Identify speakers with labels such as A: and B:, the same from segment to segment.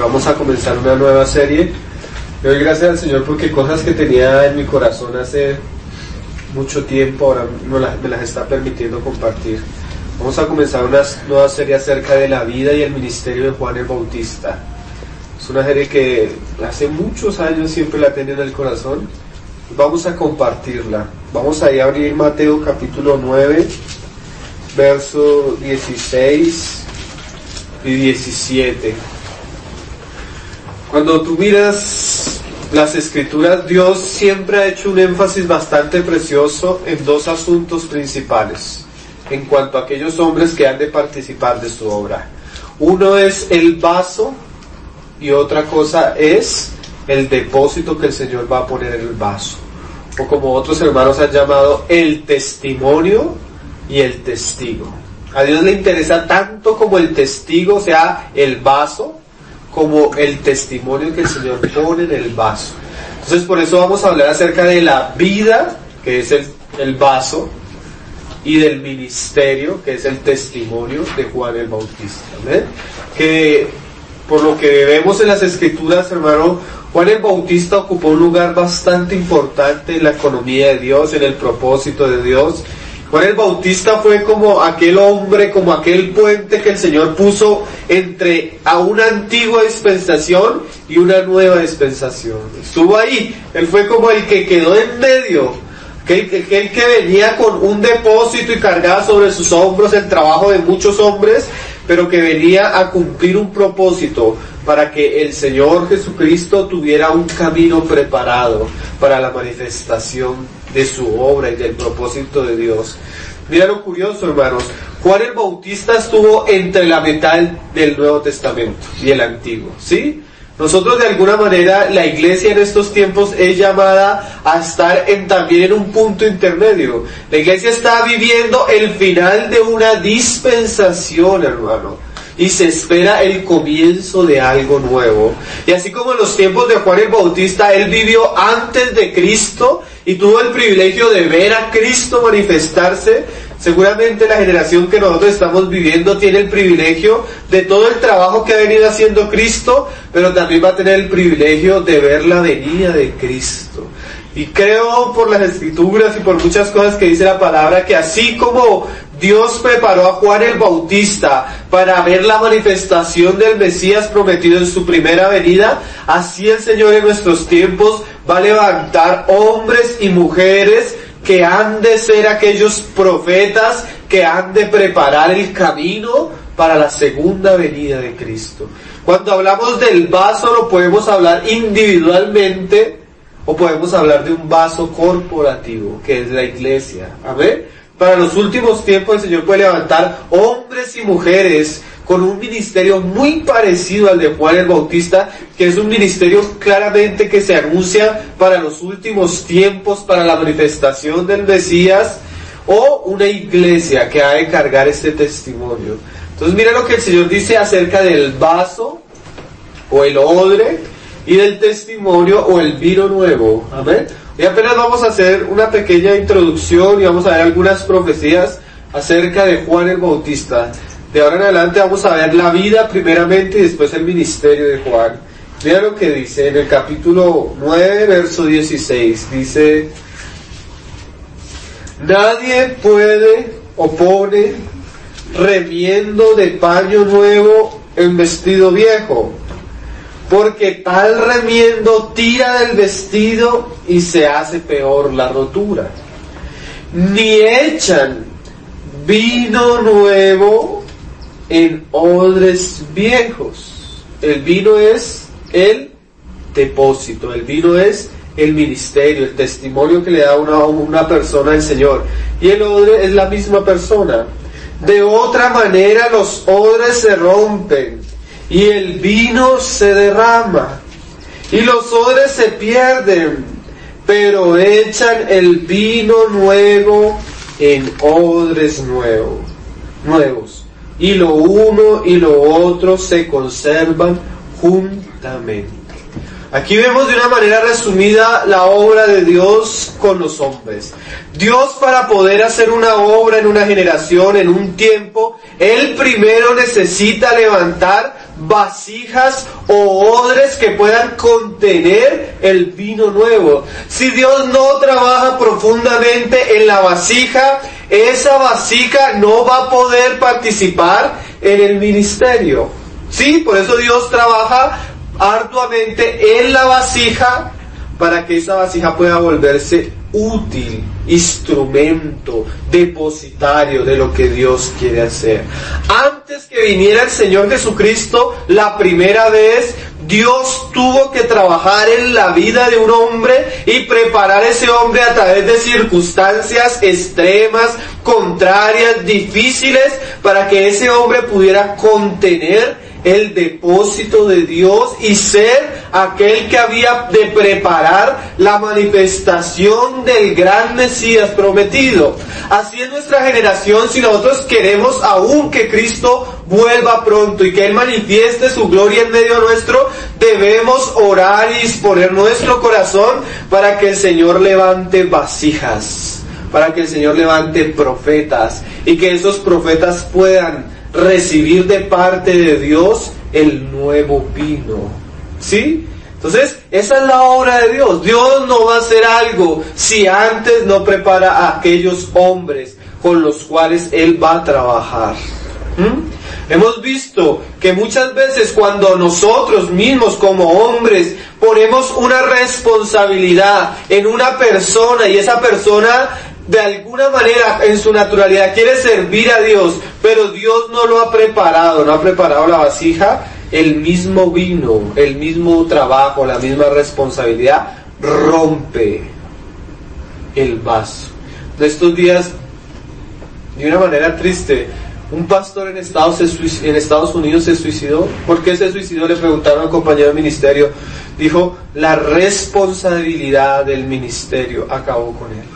A: pero vamos a comenzar una nueva serie. Le doy gracias al Señor porque cosas que tenía en mi corazón hace mucho tiempo ahora me las está permitiendo compartir. Vamos a comenzar una nueva serie acerca de la vida y el ministerio de Juan el Bautista. Es una serie que hace muchos años siempre la tenía en el corazón. Vamos a compartirla. Vamos a ir a abrir Mateo capítulo 9, verso 16 y 17. Cuando tú miras las escrituras, Dios siempre ha hecho un énfasis bastante precioso en dos asuntos principales en cuanto a aquellos hombres que han de participar de su obra. Uno es el vaso y otra cosa es el depósito que el Señor va a poner en el vaso, o como otros hermanos han llamado, el testimonio y el testigo. A Dios le interesa tanto como el testigo, o sea, el vaso, como el testimonio que el Señor pone en el vaso. Entonces por eso vamos a hablar acerca de la vida, que es el vaso, y del ministerio, que es el testimonio de Juan el Bautista. ¿Ven? Que por lo que vemos en las escrituras, hermano, Juan el Bautista ocupó un lugar bastante importante en la economía de Dios, en el propósito de Dios. Juan el Bautista fue como aquel hombre, como aquel puente que el Señor puso entre a una antigua dispensación y una nueva dispensación. Estuvo ahí, él fue como el que quedó en medio, aquel que venía con un depósito y cargaba sobre sus hombros el trabajo de muchos hombres, pero que venía a cumplir un propósito para que el Señor Jesucristo tuviera un camino preparado para la manifestación de su obra y del propósito de Dios. Mira lo curioso, hermanos. Juan el Bautista estuvo entre la mitad del Nuevo Testamento y el Antiguo, ¿sí? Nosotros de alguna manera, la iglesia en estos tiempos es llamada a estar también en un punto intermedio. La iglesia está viviendo el final de una dispensación, hermano, y se espera el comienzo de algo nuevo. Y así como en los tiempos de Juan el Bautista, él vivió antes de Cristo y tuvo el privilegio de ver a Cristo manifestarse, seguramente la generación que nosotros estamos viviendo tiene el privilegio de todo el trabajo que ha venido haciendo Cristo, pero también va a tener el privilegio de ver la venida de Cristo. Y creo por las escrituras y por muchas cosas que dice la palabra, que así como Dios preparó a Juan el Bautista para ver la manifestación del Mesías prometido en su primera venida, así el Señor en nuestros tiempos va a levantar hombres y mujeres que han de ser aquellos profetas que han de preparar el camino para la segunda venida de Cristo. Cuando hablamos del vaso, lo podemos hablar individualmente o podemos hablar de un vaso corporativo, que es la iglesia. Amén. Para los últimos tiempos el Señor puede levantar hombres y mujeres con un ministerio muy parecido al de Juan el Bautista, que es un ministerio claramente que se anuncia para los últimos tiempos, para la manifestación del Mesías, o una iglesia que ha de cargar este testimonio. Entonces mira lo que el Señor dice acerca del vaso o el odre y del testimonio o el vino nuevo. Amén. Y apenas vamos a hacer una pequeña introducción y vamos a ver algunas profecías acerca de Juan el Bautista. De ahora en adelante vamos a ver la vida primeramente y después el ministerio de Juan. Mira lo que dice en el capítulo 9, verso 16. Dice: nadie puede o pone remiendo de paño nuevo en vestido viejo, porque tal remiendo tira del vestido y se hace peor la rotura. Ni echan vino nuevo en odres viejos. El vino es el depósito, el vino es el ministerio, el testimonio que le da una persona al Señor. Y el odre es la misma persona. De otra manera los odres se rompen y el vino se derrama, y los odres se pierden, pero echan el vino nuevo en odres nuevos, y lo uno y lo otro se conservan juntamente. Aquí vemos de una manera resumida la obra de Dios con los hombres. Dios, para poder hacer una obra en una generación, en un tiempo, Él primero necesita levantar vasijas o odres que puedan contener el vino nuevo. Si Dios no trabaja profundamente en la vasija, esa vasija no va a poder participar en el ministerio. Sí, por eso Dios trabaja arduamente en la vasija, para que esa vasija pueda volverse útil, instrumento, depositario de lo que Dios quiere hacer. Antes que viniera el Señor Jesucristo, la primera vez, Dios tuvo que trabajar en la vida de un hombre y preparar a ese hombre a través de circunstancias extremas, contrarias, difíciles, para que ese hombre pudiera contener el depósito de Dios y ser aquel que había de preparar la manifestación del gran Mesías prometido. Así es nuestra generación. Si nosotros queremos aún que Cristo vuelva pronto y que Él manifieste su gloria en medio nuestro, debemos orar y disponer nuestro corazón para que el Señor levante vasijas, para que el Señor levante profetas y que esos profetas puedan recibir de parte de Dios el nuevo vino. ¿Sí? Entonces, esa es la obra de Dios. Dios no va a hacer algo si antes no prepara a aquellos hombres con los cuales Él va a trabajar. Hemos visto que muchas veces cuando nosotros mismos como hombres ponemos una responsabilidad en una persona y esa persona de alguna manera en su naturalidad quiere servir a Dios, pero Dios no lo ha preparado, no ha preparado la vasija, el mismo vino, el mismo trabajo, la misma responsabilidad rompe el vaso. De estos días, de una manera triste, un pastor en Estados Unidos se suicidó. ¿Por qué se suicidó? Le preguntaron al compañero de ministerio. Dijo, la responsabilidad del ministerio acabó con él.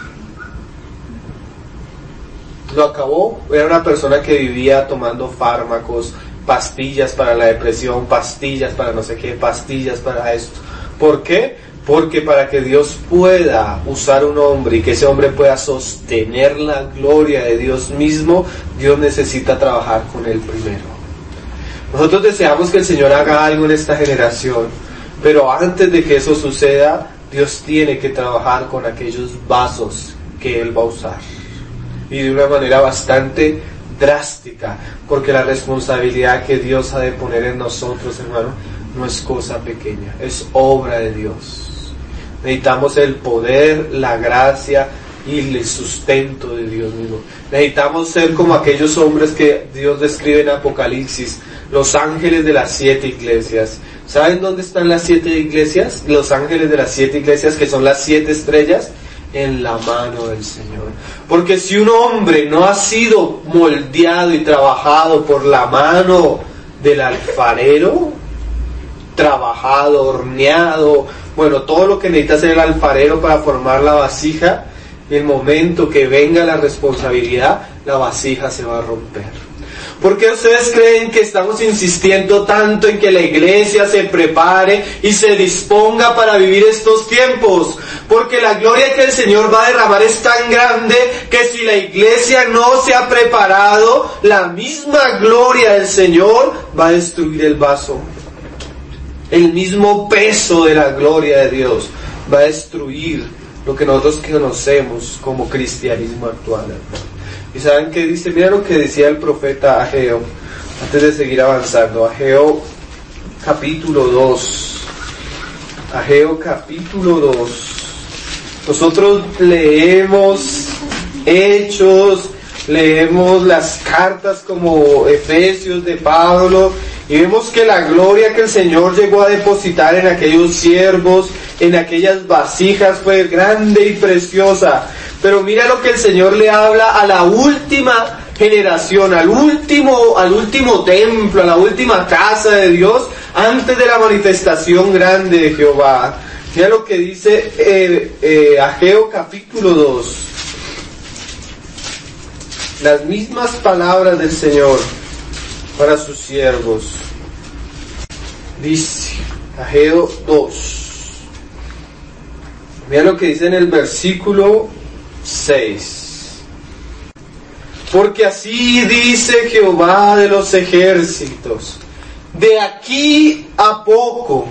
A: Lo acabó. Era una persona que vivía tomando fármacos, pastillas para la depresión, pastillas para no sé qué, pastillas para esto. ¿Por qué? Porque para que Dios pueda usar un hombre y que ese hombre pueda sostener la gloria de Dios mismo, Dios necesita trabajar con él primero. Nosotros deseamos que el Señor haga algo en esta generación, pero antes de que eso suceda, Dios tiene que trabajar con aquellos vasos que Él va a usar. Y de una manera bastante drástica, porque la responsabilidad que Dios ha de poner en nosotros, hermano, no es cosa pequeña, es obra de Dios. Necesitamos el poder, la gracia y el sustento de Dios mismo. Necesitamos ser como aquellos hombres que Dios describe en Apocalipsis, los ángeles de las 7 iglesias. ¿Saben dónde están las 7 iglesias? Los ángeles de las 7 iglesias, que son las 7 estrellas, en la mano del Señor. Porque si un hombre no ha sido moldeado y trabajado por la mano del alfarero, trabajado, horneado, bueno, todo lo que necesita hacer el alfarero para formar la vasija, en el momento que venga la responsabilidad, la vasija se va a romper. ¿Por qué ustedes creen que estamos insistiendo tanto en que la iglesia se prepare y se disponga para vivir estos tiempos? Porque la gloria que el Señor va a derramar es tan grande que si la iglesia no se ha preparado, la misma gloria del Señor va a destruir el vaso. El mismo peso de la gloria de Dios va a destruir lo que nosotros conocemos como cristianismo actual. ¿Y saben qué dice? Mira lo que decía el profeta Ageo, antes de seguir avanzando. Ageo capítulo 2. Ageo capítulo 2. Nosotros leemos Hechos, leemos las cartas como Efesios de Pablo, y vemos que la gloria que el Señor llegó a depositar en aquellos siervos, en aquellas vasijas, fue grande y preciosa. Pero mira lo que el Señor le habla a la última generación, al último templo, a la última casa de Dios, antes de la manifestación grande de Jehová. Mira lo que dice Ageo capítulo 2. Las mismas palabras del Señor para sus siervos. Dice Ageo 2. Mira lo que dice en el versículo 6. Porque así dice Jehová de los ejércitos: de aquí a poco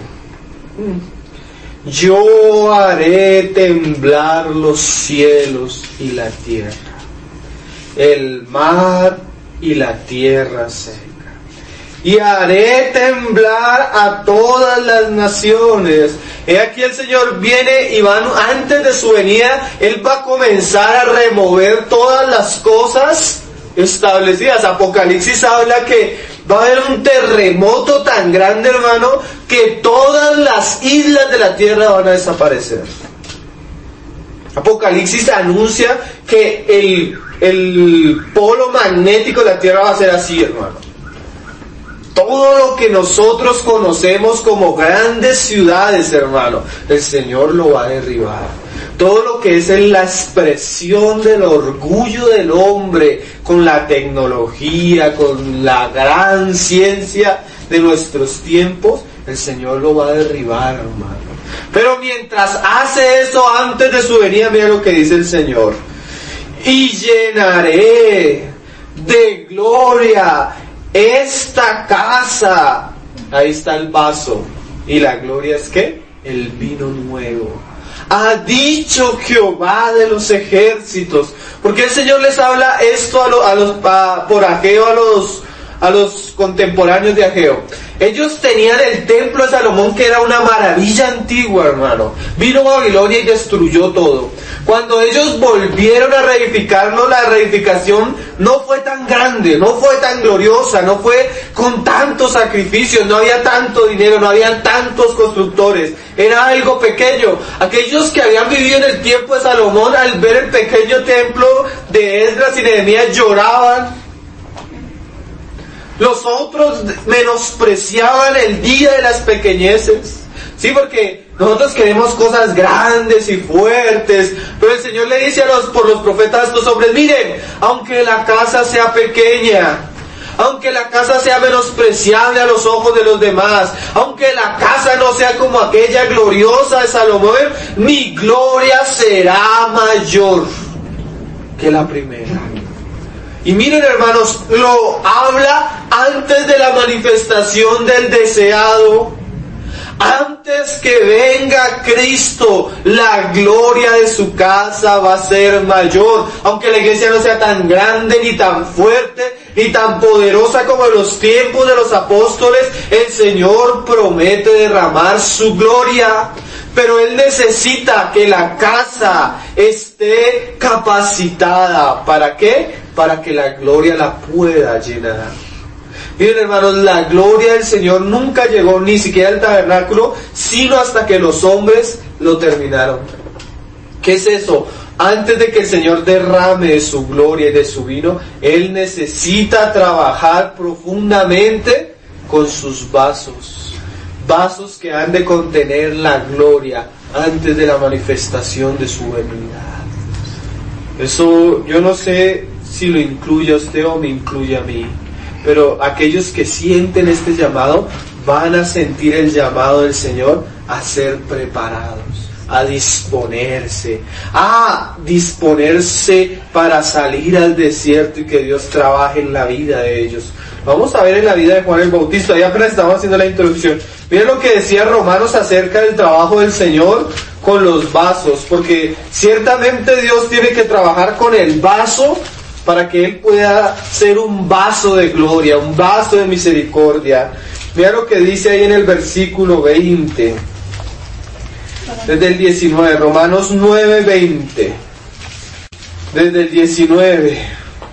A: yo haré temblar los cielos y la tierra, el mar y la tierra seca, y haré temblar a todas las naciones. He aquí el Señor viene y antes de su venida, Él va a comenzar a remover todas las cosas establecidas. Apocalipsis habla que va a haber un terremoto tan grande, hermano, que todas las islas de la tierra van a desaparecer. Apocalipsis anuncia que el polo magnético de la tierra va a ser así, hermano. Todo lo que nosotros conocemos como grandes ciudades, hermano, el Señor lo va a derribar. Todo lo que es la expresión del orgullo del hombre con la tecnología, con la gran ciencia de nuestros tiempos, el Señor lo va a derribar, hermano. Pero mientras hace eso, antes de su venida, mira lo que dice el Señor: y llenaré de gloria esta casa. Ahí está el vaso. ¿Y la gloria es qué? El vino nuevo. Ha dicho Jehová de los ejércitos. Porque el Señor les habla esto por Ageo, a los contemporáneos de Ageo. Ellos tenían el templo de Salomón, que era una maravilla antigua, hermano. Vino Babilonia y destruyó todo. Cuando ellos volvieron a reedificarlo, la reedificación no fue tan grande, no fue tan gloriosa, no fue con tantos sacrificios, no había tanto dinero, no habían tantos constructores, era algo pequeño. Aquellos que habían vivido en el tiempo de Salomón, al ver el pequeño templo de Esdras y Nehemías, lloraban. Los otros menospreciaban el día de las pequeñeces. Sí, porque nosotros queremos cosas grandes y fuertes, pero el Señor le dice por los profetas a estos hombres: miren, aunque la casa sea pequeña, aunque la casa sea menospreciable a los ojos de los demás, aunque la casa no sea como aquella gloriosa de Salomón, mi gloria será mayor que la primera. Y miren, hermanos, lo habla antes de la manifestación del deseado. Antes que venga Cristo, la gloria de su casa va a ser mayor. Aunque la iglesia no sea tan grande, ni tan fuerte, ni tan poderosa como en los tiempos de los apóstoles, el Señor promete derramar su gloria. Pero Él necesita que la casa esté capacitada. ¿Para qué? Para que la gloria la pueda llenar. Miren, hermanos, la gloria del Señor nunca llegó ni siquiera al tabernáculo, sino hasta que los hombres lo terminaron. ¿Qué es eso? Antes de que el Señor derrame de su gloria y de su vino, Él necesita trabajar profundamente con sus vasos. Vasos que han de contener la gloria antes de la manifestación de su venida. Eso yo no sé si lo incluye a usted o me incluye a mí, pero aquellos que sienten este llamado van a sentir el llamado del Señor a ser preparados, a disponerse para salir al desierto y que Dios trabaje en la vida de ellos. Vamos a ver en la vida de Juan el Bautista, ya apenas estamos haciendo la introducción. Miren lo que decía Romanos acerca del trabajo del Señor con los vasos, porque ciertamente Dios tiene que trabajar con el vaso para que Él pueda ser un vaso de gloria, un vaso de misericordia. Mira lo que dice ahí en el versículo 20, desde el 19, Romanos 9:20, desde el 19,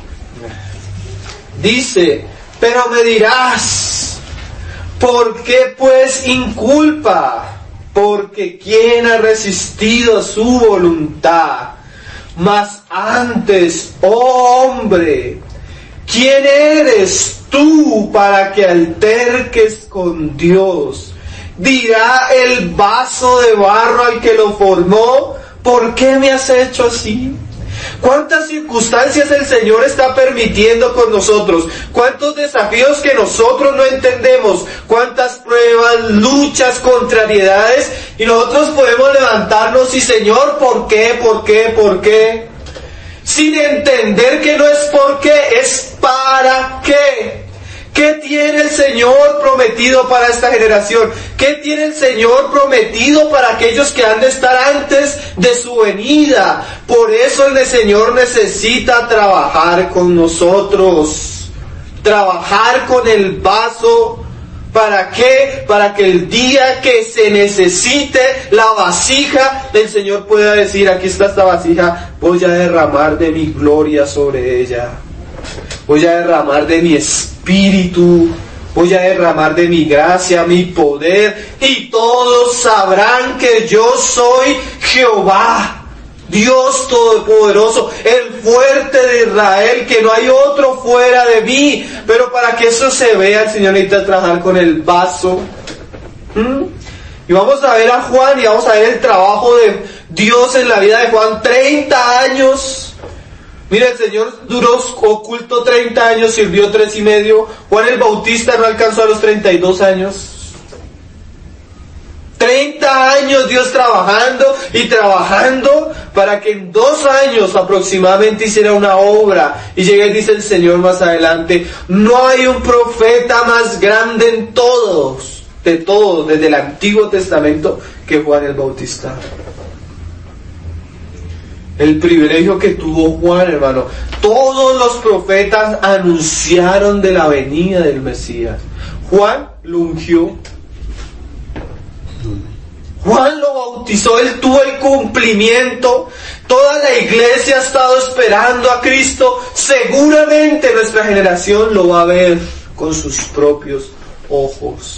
A: dice: pero me dirás, ¿por qué pues inculpa? Porque ¿quién ha resistido a su voluntad? Mas antes, oh hombre, ¿quién eres tú para que alterques con Dios? Dirá el vaso de barro al que lo formó: ¿por qué me has hecho así? ¿Cuántas circunstancias el Señor está permitiendo con nosotros? ¿Cuántos desafíos que nosotros no entendemos? ¿Cuántas pruebas, luchas, contrariedades? Y nosotros podemos levantarnos y: Señor, ¿por qué? ¿Por qué? ¿Por qué? Sin entender que no es por qué, es para qué. ¿Qué tiene el Señor prometido para esta generación? ¿Qué tiene el Señor prometido para aquellos que han de estar antes de su venida? Por eso el Señor necesita trabajar con nosotros. Trabajar con el vaso. ¿Para qué? Para que el día que se necesite la vasija, el Señor pueda decir, aquí está esta vasija, voy a derramar de mi gloria sobre ella. Voy a derramar de mi espíritu, voy a derramar de mi gracia, mi poder, y todos sabrán que yo soy Jehová, Dios Todopoderoso, el fuerte de Israel, que no hay otro fuera de mí. Pero para que eso se vea, el Señor necesita trabajar con el vaso. Y vamos a ver a Juan y vamos a ver el trabajo de Dios en la vida de Juan. 30 años. Mira, el Señor duró oculto 30 años, sirvió 3 y medio. Juan el Bautista no alcanzó a los 32 años. 30 años Dios trabajando y trabajando para que en 2 años aproximadamente hiciera una obra. Y llega y dice el Señor más adelante, no hay un profeta más grande en todos, de todos, desde el Antiguo Testamento, que Juan el Bautista. El privilegio que tuvo Juan, hermano. Todos los profetas anunciaron de la venida del Mesías. Juan lo ungió. Juan lo bautizó, él tuvo el cumplimiento. Toda la iglesia ha estado esperando a Cristo. Seguramente nuestra generación lo va a ver con sus propios ojos.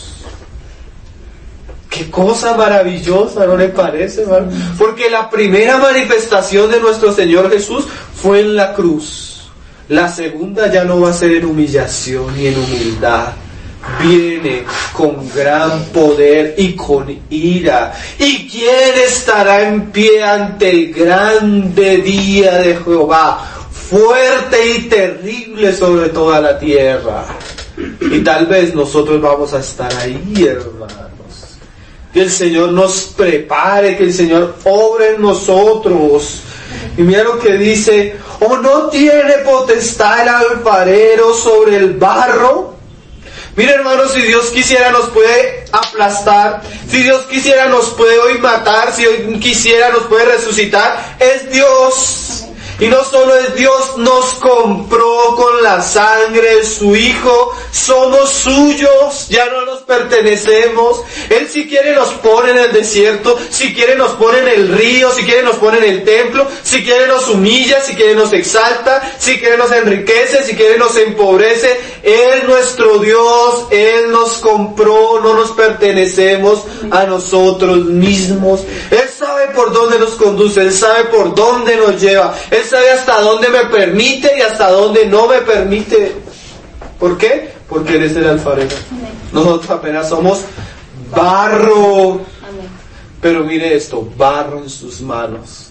A: Qué cosa maravillosa, ¿no le parece, hermano? Porque la primera manifestación de nuestro Señor Jesús fue en la cruz. La segunda ya no va a ser en humillación y en humildad. Viene con gran poder y con ira. ¿Y quién estará en pie ante el grande día de Jehová? Fuerte y terrible sobre toda la tierra. Y tal vez nosotros vamos a estar ahí, hermanos. Que el Señor nos prepare, que el Señor obre en nosotros. Y mira lo que dice, ¿o no tiene potestad el alfarero sobre el barro? Mira, hermanos, si Dios quisiera nos puede aplastar, si Dios quisiera nos puede hoy matar, si hoy quisiera nos puede resucitar. Es Dios. Y no solo es Dios, nos compró con la sangre de su Hijo, somos suyos, ya no nos pertenecemos. Él si quiere nos pone en el desierto, si quiere nos pone en el río, si quiere nos pone en el templo, si quiere nos humilla, si quiere nos exalta, si quiere nos enriquece, si quiere nos empobrece. Él nuestro Dios, Él nos compró, no nos pertenecemos a nosotros mismos. Él sabe por dónde nos conduce, Él sabe por dónde nos lleva, Él sabe hasta dónde me permite y hasta dónde no me permite. ¿Por qué? Porque Él es el alfarero. Nosotros apenas somos barro. Pero mire esto, barro en sus manos.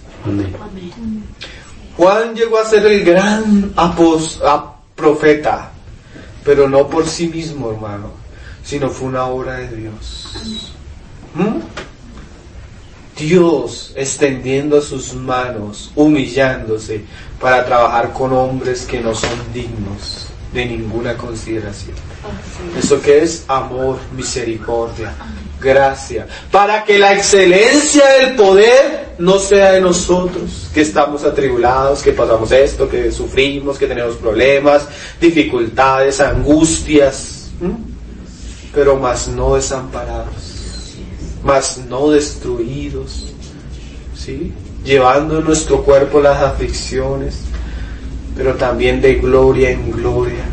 A: Juan llegó a ser el gran profeta, pero no por sí mismo, hermano, sino fue una obra de Dios. Dios extendiendo sus manos, humillándose para trabajar con hombres que no son dignos de ninguna consideración. ¿Eso qué es? Amor, misericordia, gracia, para que la excelencia del poder no sea de nosotros, que estamos atribulados, que pasamos esto, que sufrimos, que tenemos problemas, dificultades, angustias, pero más no desamparados, mas no destruidos, ¿sí? Llevando en nuestro cuerpo las aflicciones, pero también de gloria en gloria.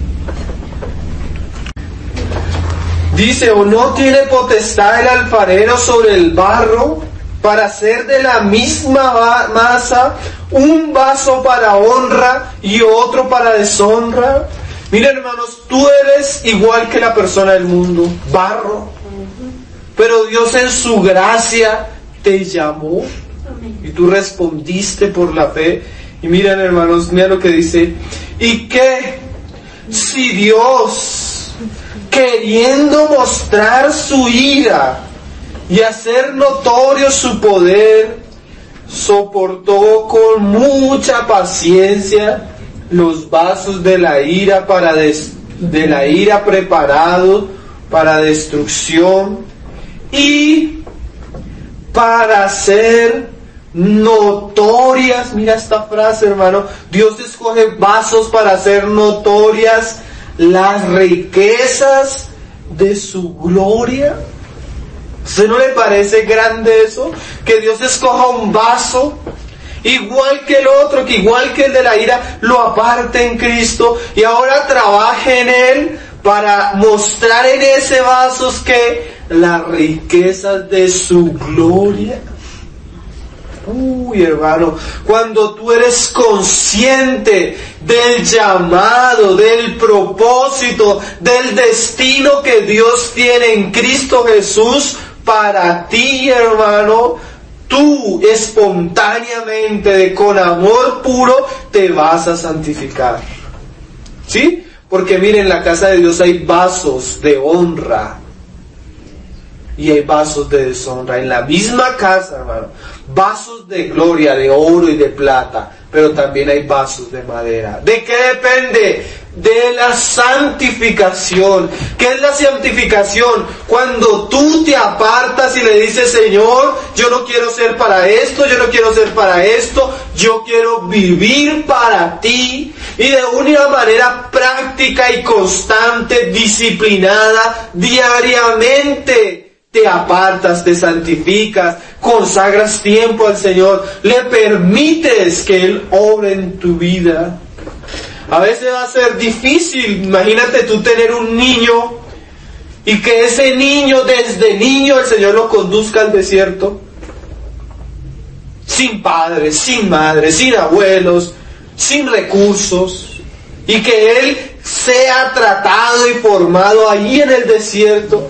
A: Dice, ¿o no tiene potestad el alfarero sobre el barro para hacer de la misma masa un vaso para honra y otro para deshonra? Miren, hermanos, tú eres igual que la persona del mundo, barro. Pero Dios en su gracia te llamó y tú respondiste por la fe. Y miren, hermanos, mira lo que dice. ¿Y qué? Si Dios, queriendo mostrar su ira y hacer notorio su poder, soportó con mucha paciencia los vasos de la ira para de la ira preparado para destrucción y para ser notorias. Mira esta frase, hermano. Dios escoge vasos para hacer notorias las riquezas de su gloria. ¿A usted no le parece grande eso? Que Dios escoja un vaso igual que el otro, que igual que el de la ira, lo aparte en Cristo y ahora trabaje en Él para mostrar en ese vaso que las riquezas de su gloria. Uy, hermano, cuando tú eres consciente del llamado, del propósito, del destino que Dios tiene en Cristo Jesús para ti, hermano, tú espontáneamente, con amor puro, te vas a santificar. ¿Sí? Porque miren, en la casa de Dios hay vasos de honra y hay vasos de deshonra. En la misma casa, hermano, vasos de gloria, de oro y de plata, pero también hay vasos de madera. ¿De qué depende? De la santificación. ¿Qué es la santificación? Cuando tú te apartas y le dices: Señor, yo no quiero ser para esto, yo no quiero ser para esto, yo quiero vivir para ti, y de una manera práctica y constante, disciplinada, diariamente te apartas, te santificas, consagras tiempo al Señor, le permites que Él obre en tu vida. A veces va a ser difícil. Imagínate tú tener un niño y que ese niño, desde niño, el Señor lo conduzca al desierto, sin padres, sin madres, sin abuelos, sin recursos, y que él sea tratado y formado allí en el desierto,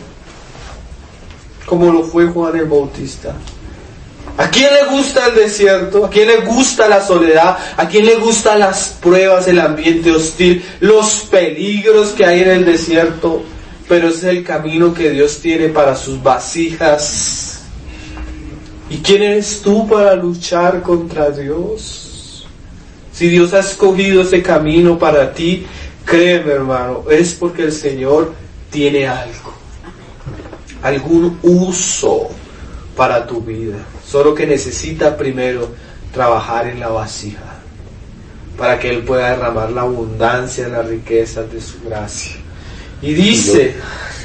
A: como lo fue Juan el Bautista. ¿A quién le gusta el desierto? ¿A quién le gusta la soledad? ¿A quién le gustan las pruebas, el ambiente hostil, los peligros que hay en el desierto? Pero ese es el camino que Dios tiene para sus vasijas. ¿Y quién eres tú para luchar contra Dios? Si Dios ha escogido ese camino para ti, créeme, hermano, es porque el Señor tiene algo, algún uso para tu vida. Solo que necesita primero trabajar en la vasija para que Él pueda derramar la abundancia, las riquezas de su gracia. Y dice,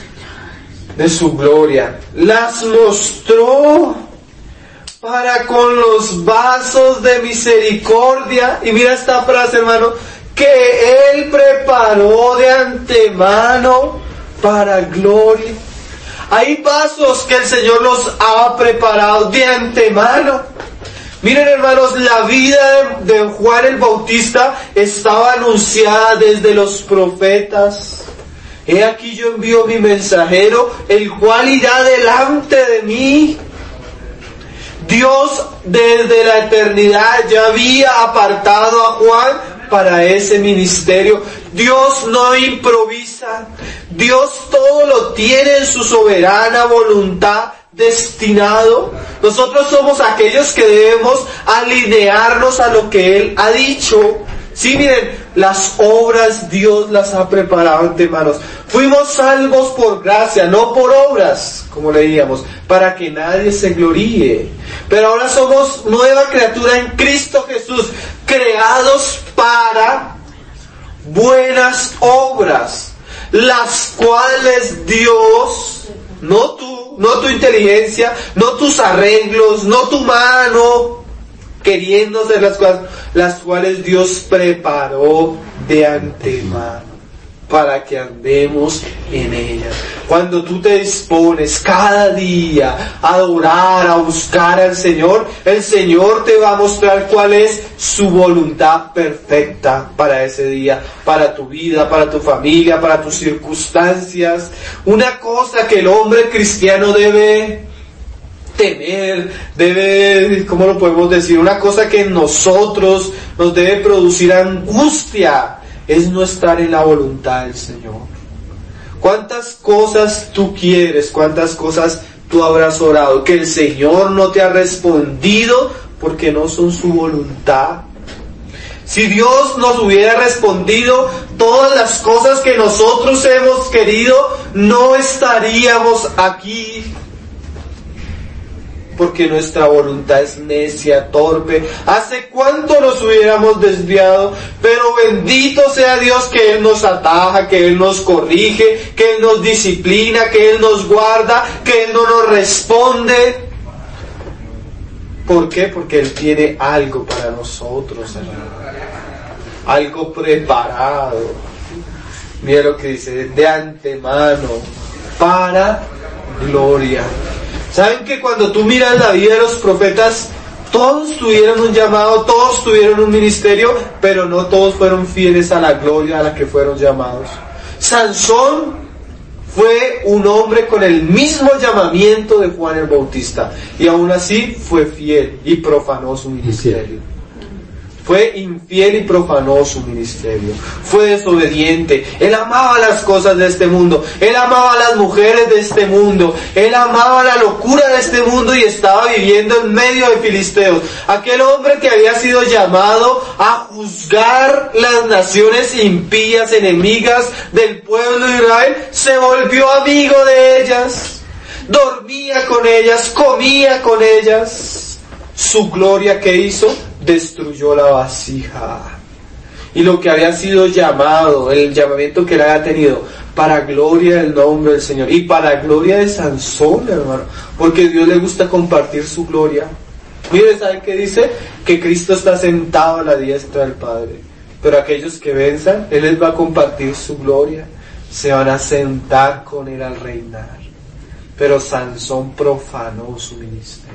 A: de su gloria, las mostró para con los vasos de misericordia. Y mira esta frase, hermano, que Él preparó de antemano para gloria. Hay vasos que el Señor los ha preparado de antemano. Miren, hermanos, la vida de Juan el Bautista estaba anunciada desde los profetas. He aquí yo envío mi mensajero, el cual irá delante de mí. Dios desde la eternidad ya había apartado a Juan para ese ministerio. Dios no improvisa. Dios todo lo tiene en su soberana voluntad destinado. Nosotros somos aquellos que debemos alinearnos a lo que Él ha dicho. Sí, miren, las obras Dios las ha preparado de antemano. Fuimos salvos por gracia, no por obras, como leíamos, para que nadie se gloríe. Pero ahora somos nueva criatura en Cristo Jesús, creados para buenas obras, las cuales Dios, no tú, no tu inteligencia, no tus arreglos, no tu mano, queriendo hacer las cuales Dios preparó de antemano para que andemos en ellas. Cuando tú te dispones cada día a adorar, a buscar al Señor, el Señor te va a mostrar cuál es su voluntad perfecta para ese día, para tu vida, para tu familia, para tus circunstancias. Una cosa que el hombre cristiano debe temer, debe, ¿cómo lo podemos decir? Una cosa que en nosotros nos debe producir angustia, es no estar en la voluntad del Señor. ¿Cuántas cosas tú quieres? ¿Cuántas cosas tú habrás orado que el Señor no te ha respondido porque no son su voluntad? Si Dios nos hubiera respondido todas las cosas que nosotros hemos querido, no estaríamos aquí. Porque nuestra voluntad es necia, torpe. ¿Hace cuánto nos hubiéramos desviado? Pero bendito sea Dios que Él nos ataja, que Él nos corrige, que Él nos disciplina, que Él nos guarda, que Él no nos responde. ¿Por qué? Porque Él tiene algo para nosotros, hermano. Algo preparado. Mira lo que dice, de antemano, para gloria. ¿Saben que cuando tú miras la vida de los profetas, todos tuvieron un llamado, todos tuvieron un ministerio, pero no todos fueron fieles a la gloria a la que fueron llamados? Sansón fue un hombre con el mismo llamamiento de Juan el Bautista, y aún así fue fiel y profanó su ministerio. Fue infiel y profanó su ministerio. Fue desobediente. Él amaba las cosas de este mundo. Él amaba las mujeres de este mundo. Él amaba la locura de este mundo y estaba viviendo en medio de filisteos. Aquel hombre que había sido llamado a juzgar las naciones impías, enemigas del pueblo de Israel, se volvió amigo de ellas. Dormía con ellas, comía con ellas. Su gloria, ¿qué hizo? Destruyó la vasija. Y lo que había sido llamado, el llamamiento que él había tenido, para gloria del nombre del Señor y para gloria de Sansón, hermano, porque a Dios le gusta compartir su gloria. Mire, ¿saben qué dice? Que Cristo está sentado a la diestra del Padre, pero aquellos que venzan, Él les va a compartir su gloria, se van a sentar con Él al reinar. Pero Sansón profanó su ministerio,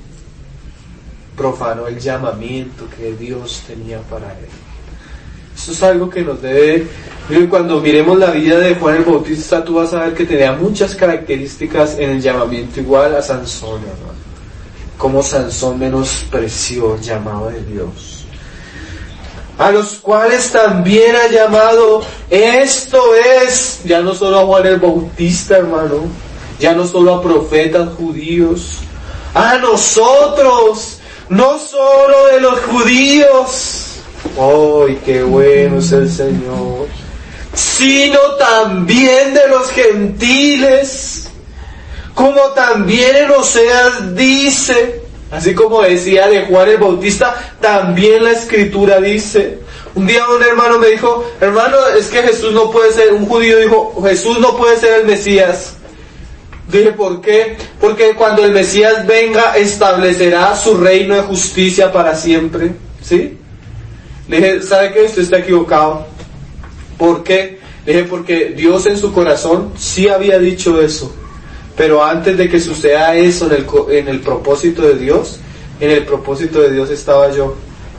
A: profanó el llamamiento que Dios tenía para él. Eso es algo que nos debe... Miren, cuando miremos la vida de Juan el Bautista, tú vas a ver que tenía muchas características en el llamamiento igual a Sansón, hermano. Como Sansón menospreció el llamado de Dios. A los cuales también ha llamado, esto es, ya no solo a Juan el Bautista, hermano, ya no solo a profetas judíos, a nosotros, no solo de los judíos, ¡ay, qué bueno es el Señor!, sino también de los gentiles, como también en Oseas dice, así como decía de Juan el Bautista, también la Escritura dice. Un día un hermano me dijo, hermano, es que Jesús no puede ser, un judío dijo, Jesús no puede ser el Mesías. Dije, ¿por qué? Porque cuando el Mesías venga, establecerá su reino de justicia para siempre. ¿Sí? Le dije, ¿sabe qué? Usted está equivocado. ¿Por qué? Le dije, porque Dios en su corazón sí había dicho eso. Pero antes de que suceda eso en el propósito de Dios, en el propósito de Dios estaba yo.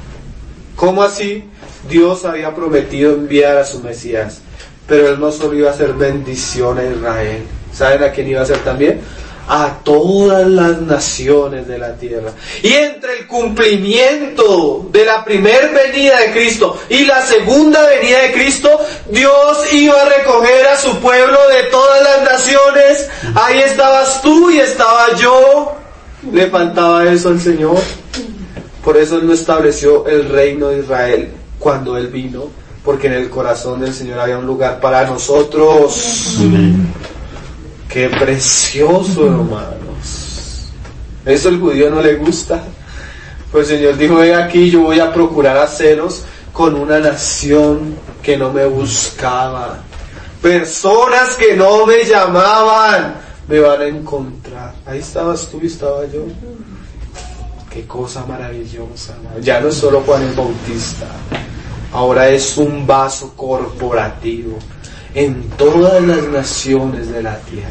A: ¿Cómo así? Dios había prometido enviar a su Mesías. Pero Él no solo iba a hacer bendición a Israel. ¿Saben a quién iba a ser también? A todas las naciones de la tierra. Y entre el cumplimiento de la primer venida de Cristo y la segunda venida de Cristo, Dios iba a recoger a su pueblo de todas las naciones. Ahí estabas tú y estaba yo. Le faltaba eso al Señor. Por eso Él no estableció el reino de Israel cuando Él vino, porque en el corazón del Señor había un lugar para nosotros. Amén. ¡Qué precioso, hermanos! Eso al judío no le gusta. Pues el Señor dijo, he aquí, yo voy a procurar haceros con una nación que no me buscaba. Personas que no me llamaban, me van a encontrar. Ahí estabas tú y estaba yo. ¡Qué cosa maravillosa! Ya no es solo Juan el Bautista. Ahora es un vaso corporativo en todas las naciones de la tierra.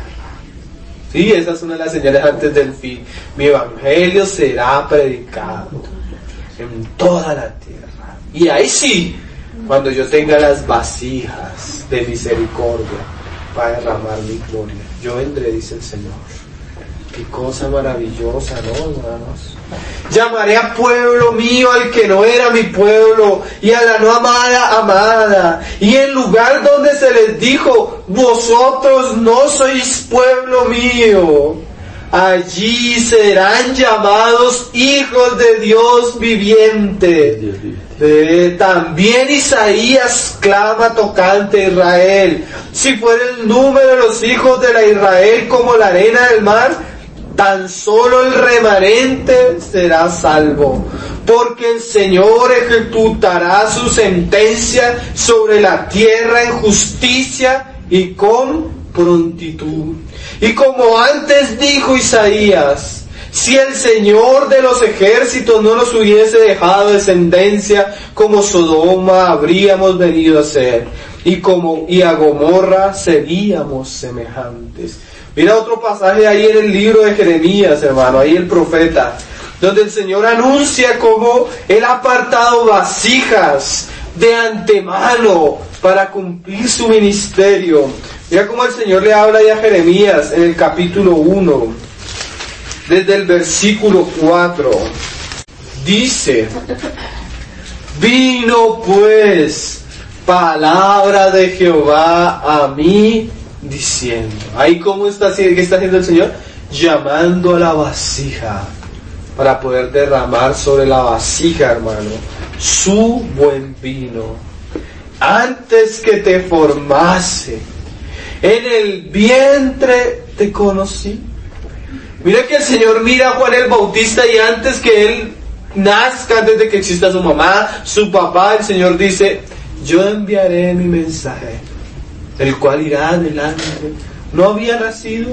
A: Sí, esa es una de las señales antes del fin. Mi evangelio será predicado en toda la tierra. Y ahí sí, cuando yo tenga las vasijas de misericordia para derramar mi gloria, yo vendré, dice el Señor. Qué cosa maravillosa, ¿no, hermanos? Llamaré a pueblo mío al que no era mi pueblo, y a la no amada, amada. Y en lugar donde se les dijo, vosotros no sois pueblo mío, allí serán llamados hijos de Dios viviente. También Isaías clama tocante a Israel: si fuera el número de los hijos de la Israel como la arena del mar, tan solo el remanente será salvo, porque el Señor ejecutará su sentencia sobre la tierra en justicia y con prontitud. Y como antes dijo Isaías: si el Señor de los ejércitos no nos hubiese dejado descendencia, como Sodoma habríamos venido a ser, y a Gomorra seríamos semejantes. Mira otro pasaje ahí en el libro de Jeremías, hermano, ahí el profeta, donde el Señor anuncia cómo Él ha apartado vasijas de antemano para cumplir su ministerio. Mira cómo el Señor le habla ya a Jeremías en el capítulo 1, desde el versículo 4. Dice: vino pues palabra de Jehová a mí diciendo. Ahí cómo está, ¿qué está haciendo el Señor? Llamando a la vasija para poder derramar sobre la vasija, hermano, su buen vino. Antes que te formase en el vientre te conocí. Mira que el Señor mira a Juan el Bautista, y antes que él nazca, antes de que exista su mamá, su papá, el Señor dice: yo enviaré mi mensaje, el cual irá adelante. No había nacido.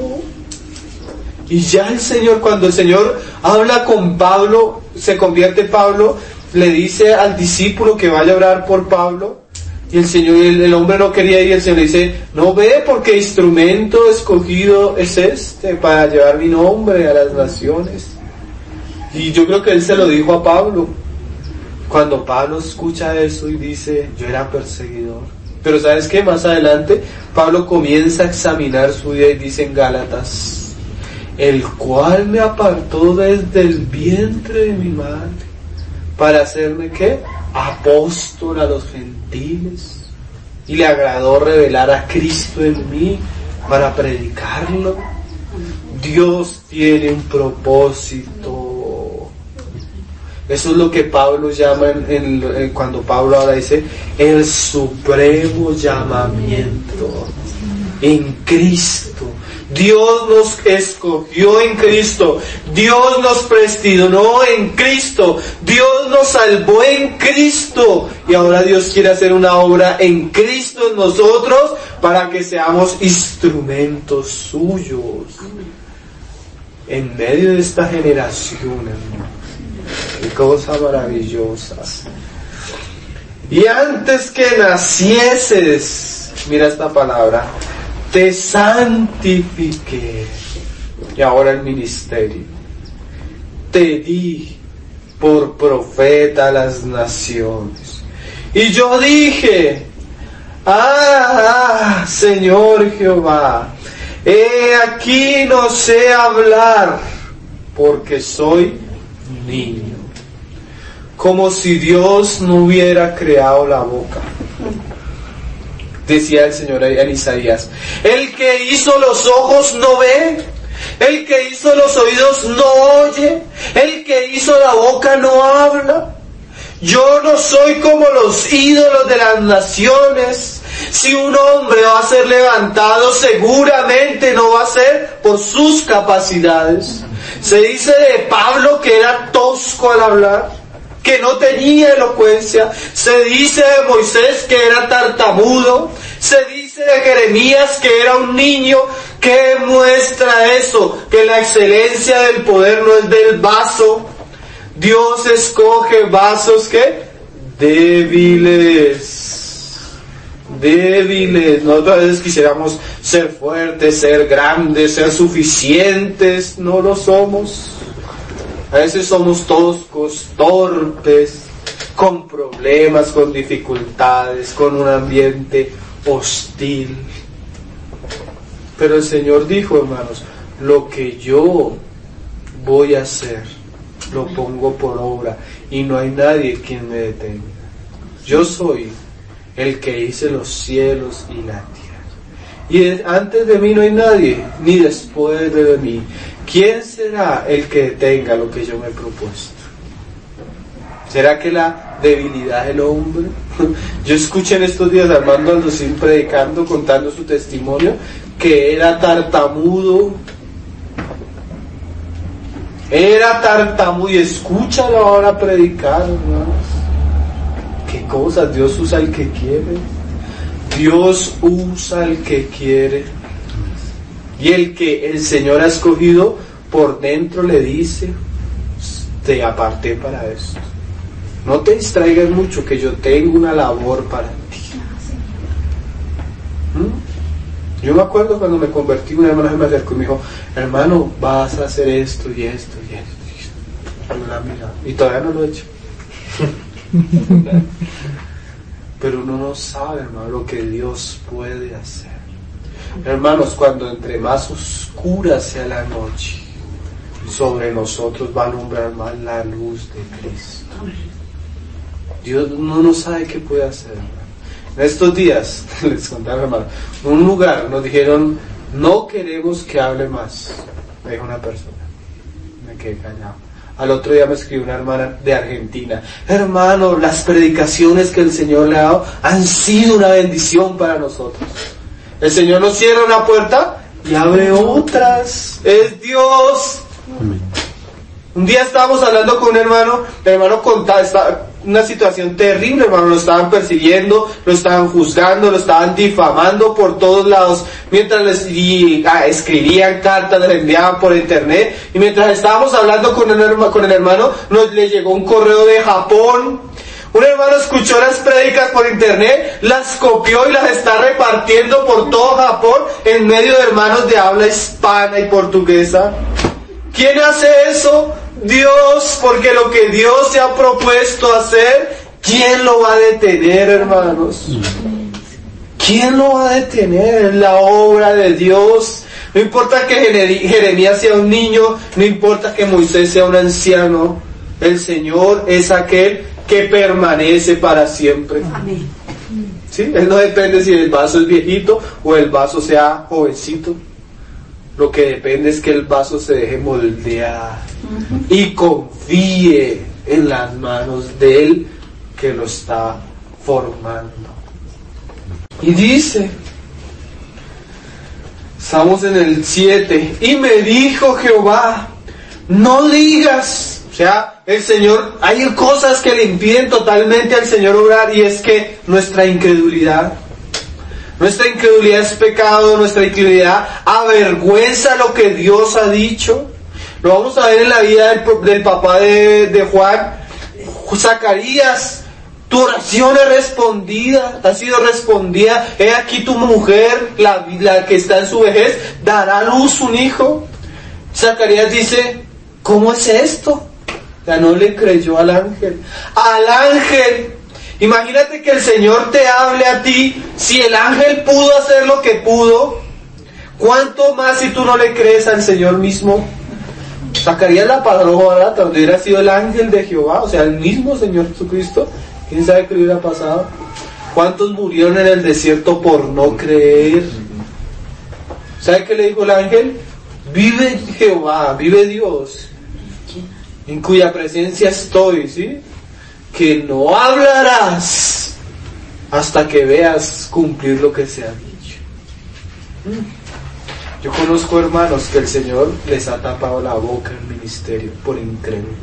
A: Y ya el Señor, cuando el Señor habla con Pablo, se convierte Pablo, le dice al discípulo que vaya a orar por Pablo, y el Señor, el hombre no quería ir, y el Señor le dice: no ve, porque instrumento escogido es este para llevar mi nombre a las naciones. Y yo creo que él se lo dijo a Pablo. Cuando Pablo escucha eso y dice: yo era perseguidor. Pero ¿sabes qué? Más adelante Pablo comienza a examinar su vida y dice en Gálatas: el cual me apartó desde el vientre de mi madre para hacerme ¿qué? Apóstol a los gentiles, y le agradó revelar a Cristo en mí para predicarlo. Dios tiene un propósito. Eso es lo que Pablo llama cuando Pablo ahora dice el supremo llamamiento en Cristo. Dios nos escogió en Cristo, Dios nos predestinó en Cristo, Dios nos salvó en Cristo, y ahora Dios quiere hacer una obra en Cristo en nosotros para que seamos instrumentos suyos en medio de esta generación, hermano. Qué cosa maravillosa. Y antes que nacieses, mira esta palabra, te santifiqué. Y ahora el ministerio. Te di por profeta a las naciones. Y yo dije: Señor Jehová, he aquí no sé hablar, porque soy niño. Como si Dios no hubiera creado la boca. Decía el Señor en Isaías: el que hizo los ojos no ve, el que hizo los oídos no oye, el que hizo la boca no habla. Yo no soy como los ídolos de las naciones. Si un hombre va a ser levantado, seguramente no va a ser por sus capacidades. Se dice de Pablo que era tosco al hablar, que no tenía elocuencia. Se dice de Moisés que era tartamudo. Se dice de Jeremías que era un niño. ¿Qué muestra eso? Que la excelencia del poder no es del vaso. Dios escoge vasos ¿qué? Débiles. Nosotros a veces quisiéramos ser fuertes, ser grandes, ser suficientes. No lo somos. A veces somos toscos, torpes, con problemas, con dificultades, con un ambiente hostil. Pero el Señor dijo, hermanos, lo que yo voy a hacer, lo pongo por obra, y no hay nadie quien me detenga. Yo soy el que hice los cielos y la tierra. Y antes de mí no hay nadie, ni después de mí. ¿quién será el que detenga lo que yo me he propuesto? ¿Será que la debilidad del hombre? Yo escuché en estos días a Armando Aldocín predicando, contando su testimonio, que era tartamudo. Era tartamudo, y escúchalo ahora predicar, hermanos. ¿Qué cosas? Dios usa al que quiere. Dios usa al que quiere. Y el que el Señor ha escogido por dentro le dice: te aparté para esto. No te distraigas mucho, que yo tengo una labor para ti. Yo me acuerdo cuando me convertí, una hermana me acercó y me dijo: hermano, vas a hacer esto y esto y esto. Y todavía no lo he hecho. Pero uno no sabe, hermano, lo que Dios puede hacer. Hermanos, cuando entre más oscura sea la noche, sobre nosotros va a alumbrar más la luz de Cristo. Dios no sabe qué puede hacer, hermano. En estos días, les contaba, hermano, en un lugar nos dijeron: no queremos que hable más. Me dijo una persona. Me quedé callado. Al otro día me escribió una hermana de Argentina: hermano, las predicaciones que el Señor le ha dado han sido una bendición para nosotros. El Señor nos cierra una puerta y abre otras. Es Dios. Amén. Un día estábamos hablando con un hermano, el hermano contaba una situación terrible, hermano, lo estaban persiguiendo, lo estaban juzgando, lo estaban difamando por todos lados, mientras escribían cartas, les enviaban por internet, y mientras estábamos hablando con el hermano, le llegó un correo de Japón. Un hermano escuchó las prédicas por internet, las copió y las está repartiendo por todo Japón en medio de hermanos de habla hispana y portuguesa. ¿Quién hace eso? Dios, porque lo que Dios se ha propuesto hacer, ¿quién lo va a detener, hermanos? ¿Quién lo va a detener? La obra de Dios. No importa que Jeremías sea un niño, no importa que Moisés sea un anciano, el Señor es aquel que permanece para siempre. Amén. ¿Sí? Él no depende si el vaso es viejito o el vaso sea jovencito. Lo que depende es que el vaso se deje moldear y confíe en las manos de Él que lo está formando. Y dice, estamos en el 7, y me dijo Jehová: no digas. O sea, el Señor, hay cosas que le impiden totalmente al Señor obrar, y es que nuestra incredulidad es pecado, nuestra incredulidad avergüenza lo que Dios ha dicho. Lo vamos a ver en la vida del papá de Juan, Zacarías. Tu oración es respondida, ha sido respondida. He aquí tu mujer, la que está en su vejez, dará a luz un hijo. Zacarías dice: ¿cómo es esto? Ya no le creyó al ángel. Al ángel. Imagínate que el Señor te hable a ti. Si el ángel pudo hacer lo que pudo, ¿cuánto más si tú no le crees al Señor mismo? Zacarías la palabra barata, donde hubiera sido el ángel de Jehová, o sea, el mismo Señor Jesucristo. ¿Quién sabe qué le hubiera pasado? ¿Cuántos murieron en el desierto por no creer? ¿Sabe qué le dijo el ángel? Vive Jehová, vive Dios, en cuya presencia estoy, ¿sí? Que no hablarás hasta que veas cumplir lo que se ha dicho. Yo conozco hermanos que el Señor les ha tapado la boca en ministerio por incrédulos.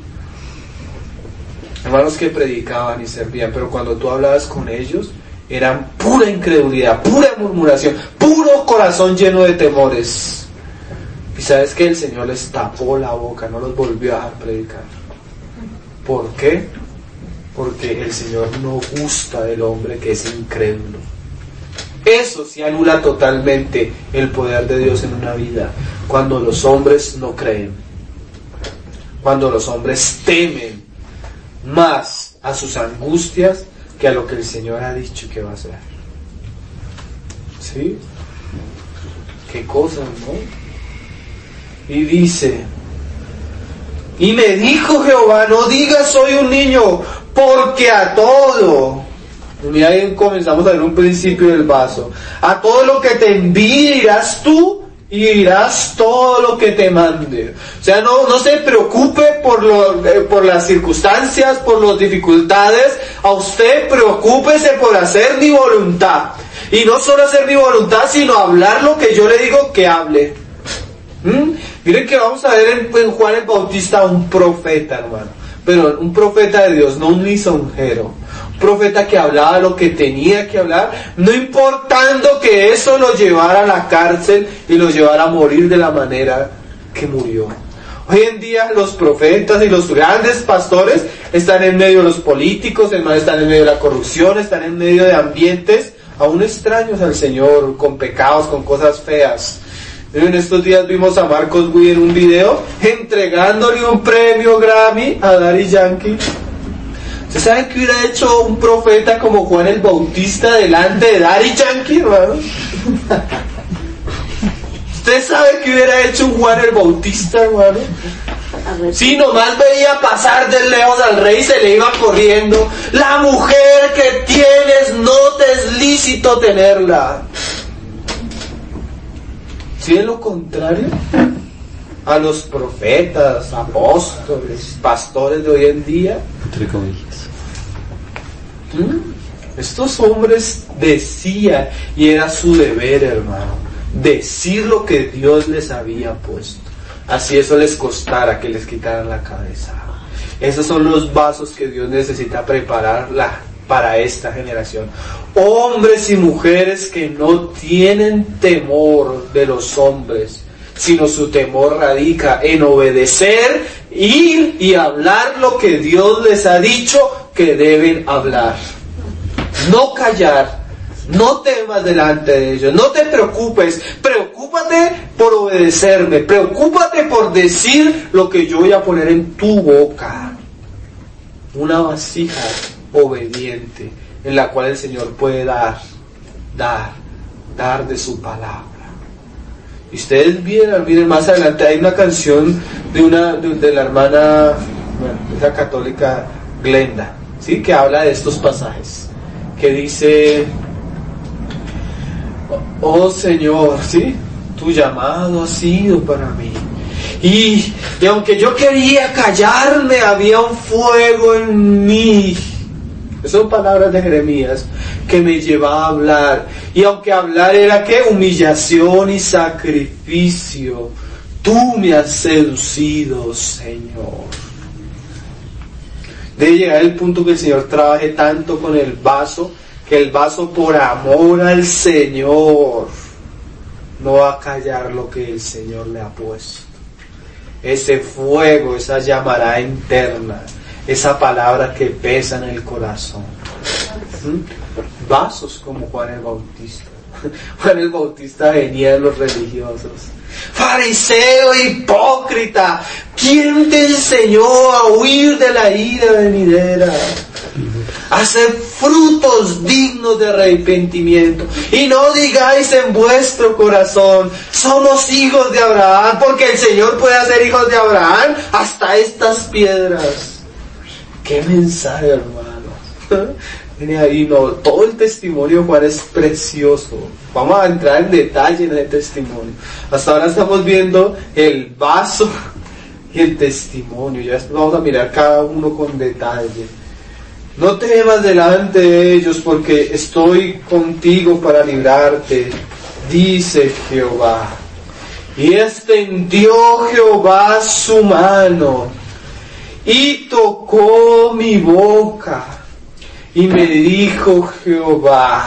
A: Hermanos que predicaban y servían, pero cuando tú hablabas con ellos, eran pura incredulidad, pura murmuración, puro corazón lleno de temores. Y sabes que el Señor les tapó la boca, no los volvió a dejar predicar. ¿Por qué? Porque el Señor no gusta del hombre que es incrédulo. Eso sí anula totalmente el poder de Dios en una vida, cuando los hombres no creen, cuando los hombres temen más a sus angustias que a lo que el Señor ha dicho que va a hacer. ¿Sí? ¿Qué cosas, no? Y dice: y me dijo Jehová: no digas soy un niño, porque a todo, mira, ahí comenzamos a ver un principio del vaso, a todo lo que te envíe irás tú, y dirás todo lo que te mande. O sea, no se preocupe por las circunstancias, por las dificultades. A usted preocúpese por hacer mi voluntad. Y no solo hacer mi voluntad, sino hablar lo que yo le digo que hable. Miren que vamos a ver en Juan el Bautista un profeta, hermano. Pero un profeta de Dios, no un lisonjero. Un profeta que hablaba lo que tenía que hablar, no importando que eso lo llevara a la cárcel y lo llevara a morir de la manera que murió. Hoy en día los profetas y los grandes pastores están en medio de los políticos, están en medio de la corrupción, están en medio de ambientes aún extraños al Señor, con pecados, con cosas feas. En estos días vimos a Marcos Witt en un video entregándole un premio Grammy a Daddy Yankee. ¿Usted sabe qué hubiera hecho un profeta como Juan el Bautista delante de Daddy Yankee, hermano? ¿Usted sabe qué hubiera hecho un Juan el Bautista, hermano? Si nomás veía pasar de lejos al rey y se le iba corriendo. La mujer que tienes no te es lícito tenerla. Si es lo contrario a los profetas, apóstoles, pastores de hoy en día,
B: entre comillas,
A: estos hombres decían, y era su deber, hermano, decir lo que Dios les había puesto. Así eso les costara que les quitaran la cabeza. Esos son los vasos que Dios necesita preparar para esta generación. Hombres y mujeres que no tienen temor de los hombres, sino su temor radica en obedecer, ir y hablar lo que Dios les ha dicho que deben hablar. No callar, no temas delante de ellos, no te preocupes, preocúpate por obedecerme, preocúpate por decir lo que yo voy a poner en tu boca. Una vasija obediente en la cual el Señor puede dar de su palabra. Y ustedes miren más adelante, hay una canción de la hermana, esa católica Glenda, ¿sí? Que habla de estos pasajes, que dice: oh Señor, ¿sí? Tu llamado ha sido para mí. Y aunque yo quería callarme, había un fuego en mí. Son palabras de Jeremías que me llevaba a hablar. Y aunque hablar era ¿qué? Humillación y sacrificio. Tú me has seducido, Señor. Debe llegar el punto que el Señor trabaje tanto con el vaso, que el vaso por amor al Señor no va a callar lo que el Señor le ha puesto. Ese fuego, esa llamarada interna, esa palabra que pesa en el corazón. Vasos como Juan el Bautista. Juan el Bautista venía de los religiosos. Fariseo hipócrita, ¿quién te enseñó a huir de la ira venidera? Hacer frutos dignos de arrepentimiento. Y no digáis en vuestro corazón: somos hijos de Abraham, porque el Señor puede hacer hijos de Abraham hasta estas piedras. ¡Qué mensaje, hermano! Y no, todo el testimonio de Juan es precioso. Vamos a entrar en detalle en el testimonio. Hasta ahora estamos viendo el vaso y el testimonio. Ya vamos a mirar cada uno con detalle. No temas delante de ellos, porque estoy contigo para librarte, dice Jehová. Y extendió Jehová su mano y tocó mi boca, y me dijo Jehová: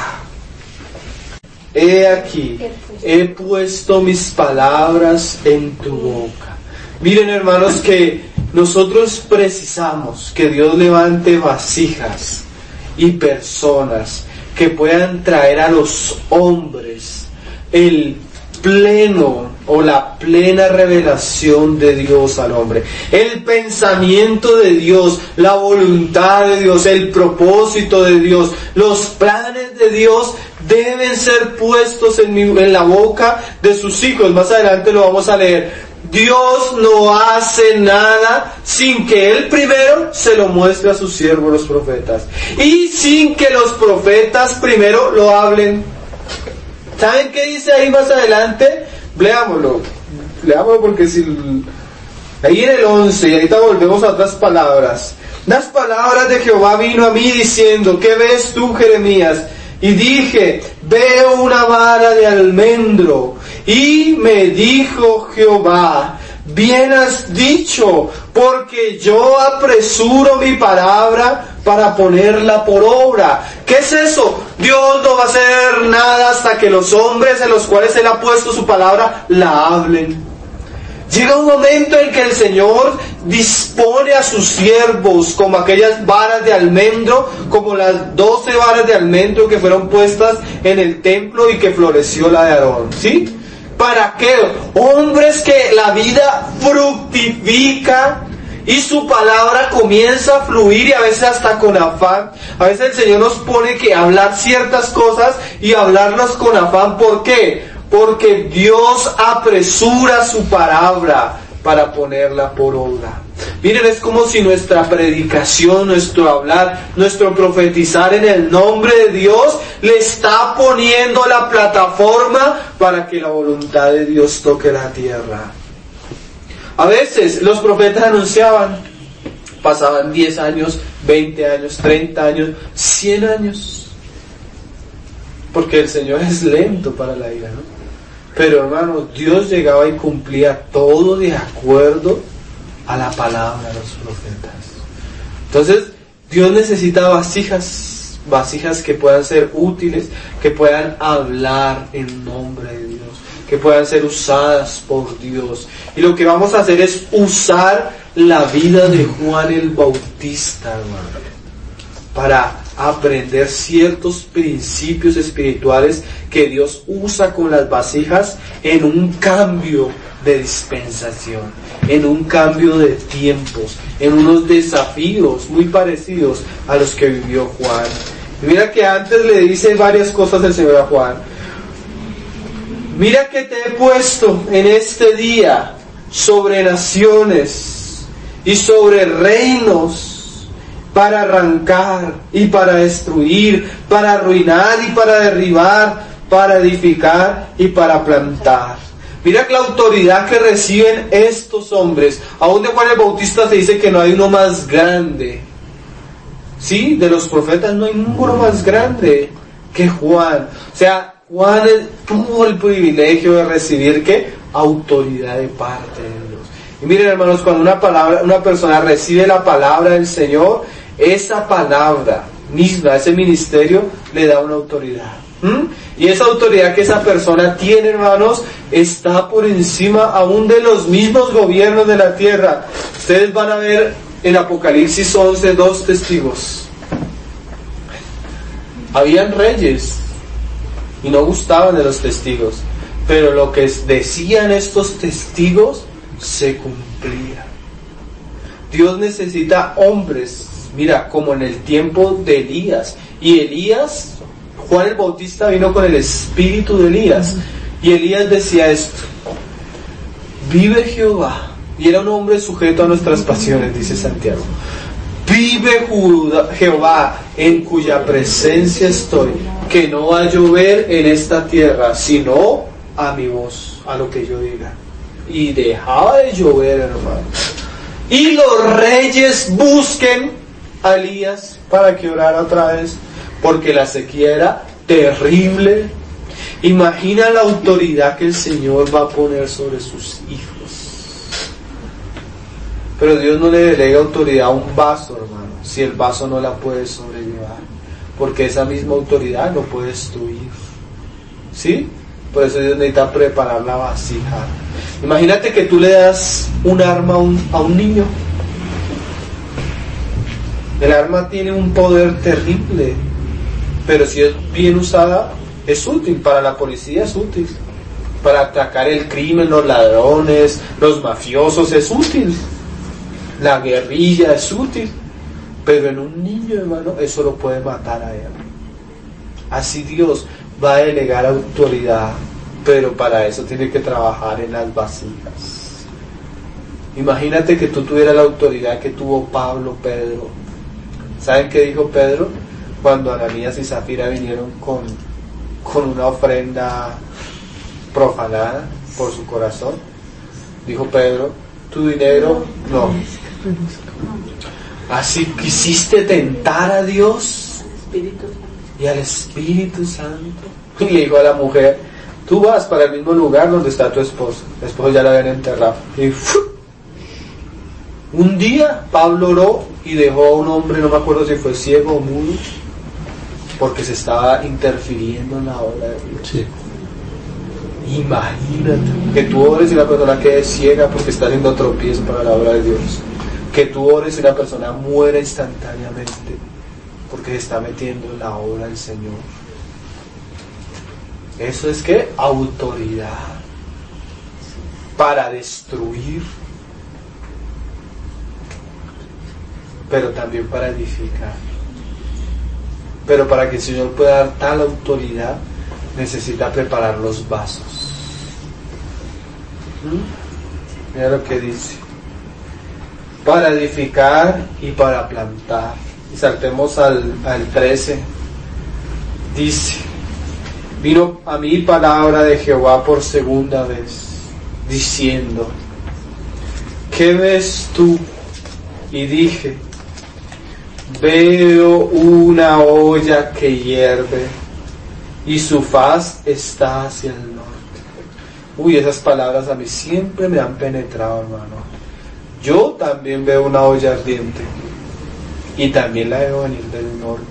A: he aquí, he puesto mis palabras en tu boca. Miren, hermanos, que nosotros precisamos que Dios levante vasijas y personas que puedan traer a los hombres el pleno o la plena revelación de Dios al hombre, el pensamiento de Dios, la voluntad de Dios, el propósito de Dios, los planes de Dios deben ser puestos en la boca de sus hijos. Más adelante lo vamos a leer. Dios no hace nada sin que Él primero se lo muestre a sus siervos los profetas, y sin que los profetas primero lo hablen. ¿Saben qué dice ahí más adelante? Leámoslo porque si... Ahí en el 11, y ahorita volvemos a otras palabras. Las palabras de Jehová vino a mí diciendo, ¿qué ves tú, Jeremías? Y dije, veo una vara de almendro. Y me dijo Jehová, bien has dicho, porque yo apresuro mi palabra para ponerla por obra. ¿Qué es eso? Dios no va a hacer nada hasta que los hombres en los cuales Él ha puesto su palabra la hablen. Llega un momento en que el Señor dispone a sus siervos como aquellas varas de almendro, como las 12 varas de almendro que fueron puestas en el templo y que floreció la de Aarón, ¿sí? ¿Para qué? Hombres que la vida fructifica y su palabra comienza a fluir, y a veces hasta con afán. A veces el Señor nos pone que hablar ciertas cosas y hablarlas con afán. ¿Por qué? Porque Dios apresura su palabra para ponerla por obra. Miren, es como si nuestra predicación, nuestro hablar, nuestro profetizar en el nombre de Dios le está poniendo la plataforma para que la voluntad de Dios toque la tierra. A veces los profetas anunciaban, pasaban 10 años, 20 años, 30 años, 100 años. Porque el Señor es lento para la ira, ¿no? Pero hermanos, Dios llegaba y cumplía todo de acuerdo a la palabra de los profetas. Entonces, Dios necesita vasijas que puedan ser útiles, que puedan hablar en nombre de Dios, que puedan ser usadas por Dios. Y lo que vamos a hacer es usar la vida de Juan el Bautista, hermano, para aprender ciertos principios espirituales que Dios usa con las vasijas en un cambio de dispensación, en un cambio de tiempos, en unos desafíos muy parecidos a los que vivió Juan. Y mira que antes le dice varias cosas el Señor a Juan. Mira que te he puesto en este día sobre naciones y sobre reinos, para arrancar y para destruir, para arruinar y para derribar, para edificar y para plantar. Mira que la autoridad que reciben estos hombres, aún de Juan el Bautista se dice que no hay uno más grande. Sí, de los profetas no hay ninguno más grande que Juan. O sea, Juan tuvo el privilegio de recibir ¿qué? Autoridad de parte de Dios. Y miren, hermanos, cuando una persona recibe la palabra del Señor, esa palabra misma, ese ministerio, le da una autoridad. Y esa autoridad que esa persona tiene, hermanos, está por encima aún de los mismos gobiernos de la tierra. Ustedes van a ver en Apocalipsis 11 2 testigos. Habían reyes y no gustaban de los testigos, pero lo que decían estos testigos se cumplía. Dios necesita hombres, mira, como en el tiempo de Elías. Y Elías, Juan el Bautista vino con el espíritu de Elías. Y Elías decía esto: vive Jehová. Y era un hombre sujeto a nuestras pasiones, dice Santiago. Vive Jehová, en cuya presencia estoy, que no va a llover en esta tierra, sino a mi voz, a lo que yo diga. Y dejaba de llover, hermano. Y los reyes busquen a Elías para que orara otra vez, porque la sequía era terrible. Imagina la autoridad que el Señor va a poner sobre sus hijos. Pero Dios no le delega autoridad a un vaso, hermano, si el vaso no la puede sobrellevar, porque esa misma autoridad lo puede destruir. ¿Sí? Por eso Dios necesita preparar la vasija. Imagínate que tú le das un arma a un niño. El arma tiene un poder terrible, pero si es bien usada, es útil. Para la policía es útil, para atacar el crimen, los ladrones, los mafiosos es útil, la guerrilla es útil, pero en un niño, hermano, eso lo puede matar a él. Así Dios va a delegar autoridad, pero para eso tiene que trabajar en las vasijas. Imagínate que tú tuvieras la autoridad que tuvo Pablo, Pedro. ¿Saben qué dijo Pedro? Cuando Ananías y Zafira vinieron con una ofrenda profanada. por su corazón. Dijo Pedro, tu dinero no. Así quisiste tentar a Dios y al Espíritu Santo. Y le dijo a la mujer, tú vas para el mismo lugar donde está tu esposo. El esposo ya la habían enterrado. Y un día Pablo oró y dejó a un hombre, no me acuerdo si fue ciego o mudo, porque se estaba interfiriendo en la obra de Dios. Sí. Imagínate que tú ores y la persona quede ciega porque está haciendo tropiezo para la obra de Dios. Que tú ores y la persona muera instantáneamente porque se está metiendo en la obra del Señor. Eso es que autoridad para destruir, pero también para edificar. Pero para que el Señor pueda dar tal autoridad, necesita preparar los vasos. Mira lo que dice: para edificar y para plantar. Y saltemos al 13. Dice: vino a mí palabra de Jehová por segunda vez, diciendo: ¿qué ves tú? Y dije: veo una olla que hierve, y su faz está hacia el norte. Uy, esas palabras a mí siempre me han penetrado, hermano. Yo también veo una olla ardiente, y también la veo venir del norte.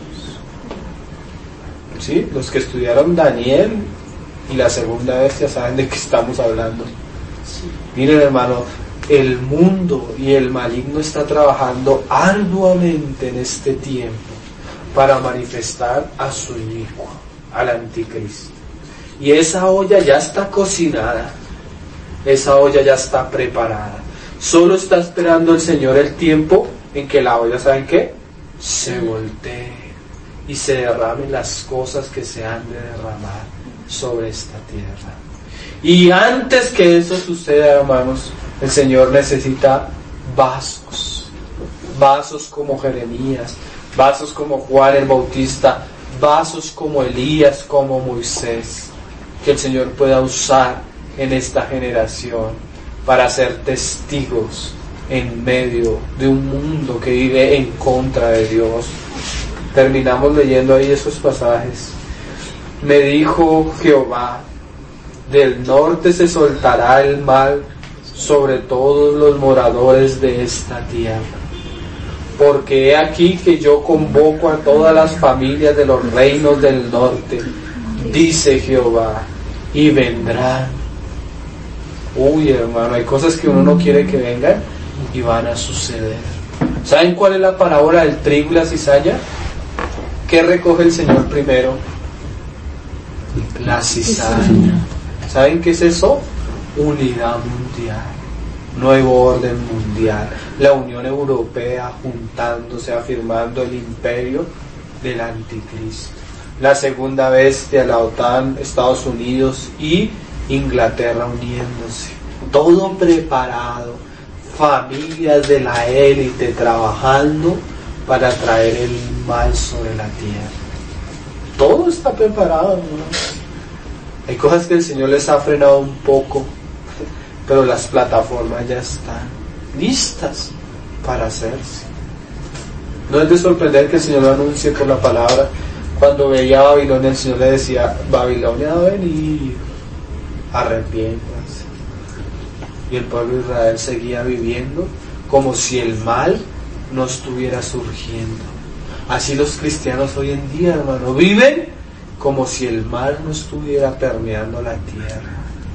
A: ¿Sí? Los que estudiaron Daniel y la segunda vez ya saben de qué estamos hablando. Miren, hermano, el mundo y el maligno está trabajando arduamente en este tiempo para manifestar a su inicuo, al anticristo. Y esa olla ya está cocinada, esa olla ya está preparada. Solo está esperando el Señor el tiempo en que la olla, ¿saben qué? Se voltee y se derramen las cosas que se han de derramar sobre esta tierra. Y antes que eso suceda, hermanos, el Señor necesita vasos, vasos como Jeremías, vasos como Juan el Bautista, vasos como Elías, como Moisés, que el Señor pueda usar en esta generación para ser testigos en medio de un mundo que vive en contra de Dios. Terminamos leyendo ahí esos pasajes. Me dijo Jehová: del norte se soltará el mal sobre todos los moradores de esta tierra. Porque he aquí que yo convoco a todas las familias de los reinos del norte, dice Jehová, y vendrán. Uy, hermano, hay cosas que uno no quiere que vengan y van a suceder. ¿Saben cuál es la parábola del trigo y la cizaña? ¿Qué recoge el Señor primero? La cizaña. ¿Saben qué es eso? Unidad mundial, nuevo orden mundial, la Unión Europea juntándose, afirmando el imperio del anticristo, la segunda bestia, la OTAN, Estados Unidos y Inglaterra uniéndose, todo preparado, familias de la élite trabajando para traer el mal sobre la tierra. Todo está preparado, ¿no? Hay cosas que el Señor les ha frenado un poco, pero las plataformas ya están listas para hacerse. No es de sorprender que el Señor lo anuncie por la palabra. Cuando veía a Babilonia, el Señor le decía: Babilonia va a venir, arrepiéntanse. Y el pueblo de Israel seguía viviendo como si el mal no estuviera surgiendo. Así los cristianos hoy en día, hermano, viven como si el mal no estuviera permeando la tierra.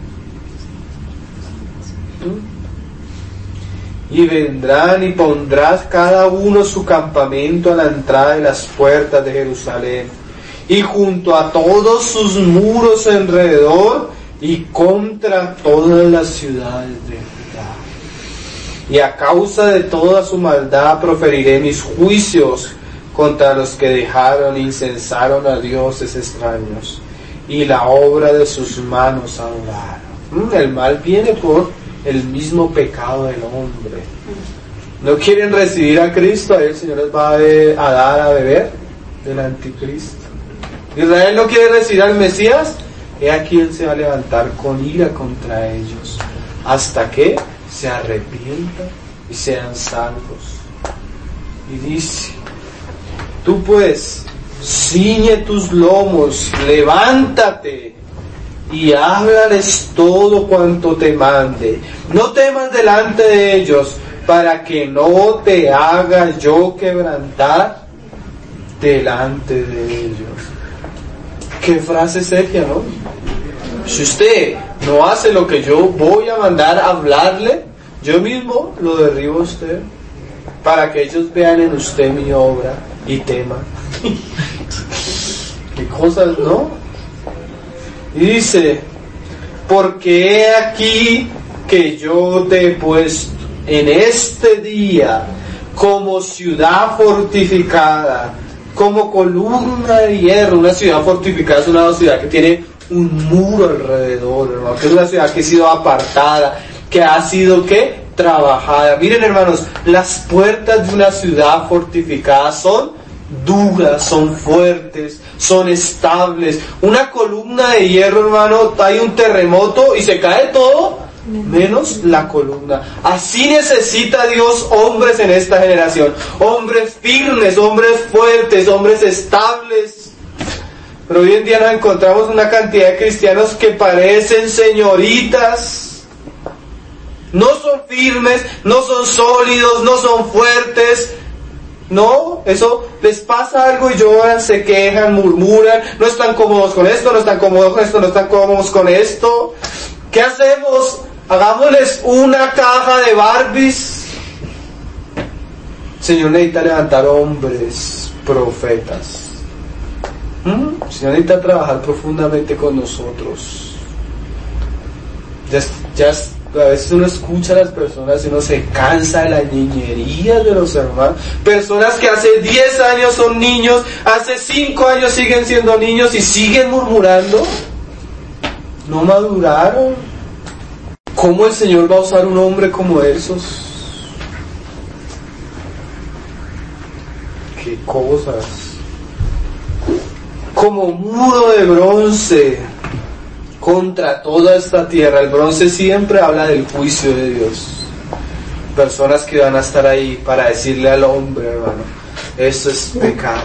A: Y vendrán y pondrás cada uno su campamento a la entrada de las puertas de Jerusalén, y junto a todos sus muros alrededor, y contra todas las ciudades de Judá. Y a causa de toda su maldad proferiré mis juicios contra los que dejaron e incensaron a dioses extraños, y la obra de sus manos adoraron. El mal viene por el mismo pecado del hombre. No quieren recibir a Cristo, ahí el Señor les va a dar a beber del anticristo. Israel no quiere recibir al Mesías, he aquí él se va a levantar con ira contra ellos, hasta que se arrepientan y sean salvos. Y dice, tú pues, ciñe tus lomos, levántate, y háblales todo cuanto te mande. No temas delante de ellos, para que no te haga yo quebrantar delante de ellos. Qué frase seria, ¿no? Si usted no hace lo que yo voy a mandar a hablarle, yo mismo lo derribo a usted, para que ellos vean en usted mi obra y teman. Qué cosas, ¿no? Y dice, porque he aquí que yo te he puesto en este día como ciudad fortificada, como columna de hierro. Una ciudad fortificada es una ciudad que tiene un muro alrededor, hermano, que es una ciudad que ha sido apartada, que ha sido, ¿qué? Trabajada. Miren, hermanos, las puertas de una ciudad fortificada son duras, son fuertes, son estables. Una columna de hierro, hermano, hay un terremoto y se cae todo, menos la columna. Así necesita Dios hombres en esta generación, hombres firmes, hombres fuertes, hombres estables. Pero hoy en día nos encontramos una cantidad de cristianos que parecen señoritas, no son firmes, no son sólidos, no son fuertes. No, eso les pasa algo y lloran, se quejan, murmuran, no están cómodos con esto, no están cómodos con esto, no están cómodos con esto. ¿Qué hacemos? Hagámosles una caja de Barbies. El Señor necesita levantar hombres, profetas. El Señor necesita trabajar profundamente con nosotros. A veces uno escucha a las personas y uno se cansa de la niñería de los hermanos. Personas que hace 10 años son niños, hace 5 años siguen siendo niños y siguen murmurando. No maduraron. ¿Cómo el Señor va a usar un hombre como esos? ¿Qué cosas? Como muro de bronce contra toda esta tierra. El bronce siempre habla del juicio de Dios. Personas que van a estar ahí para decirle al hombre, hermano, eso es pecado.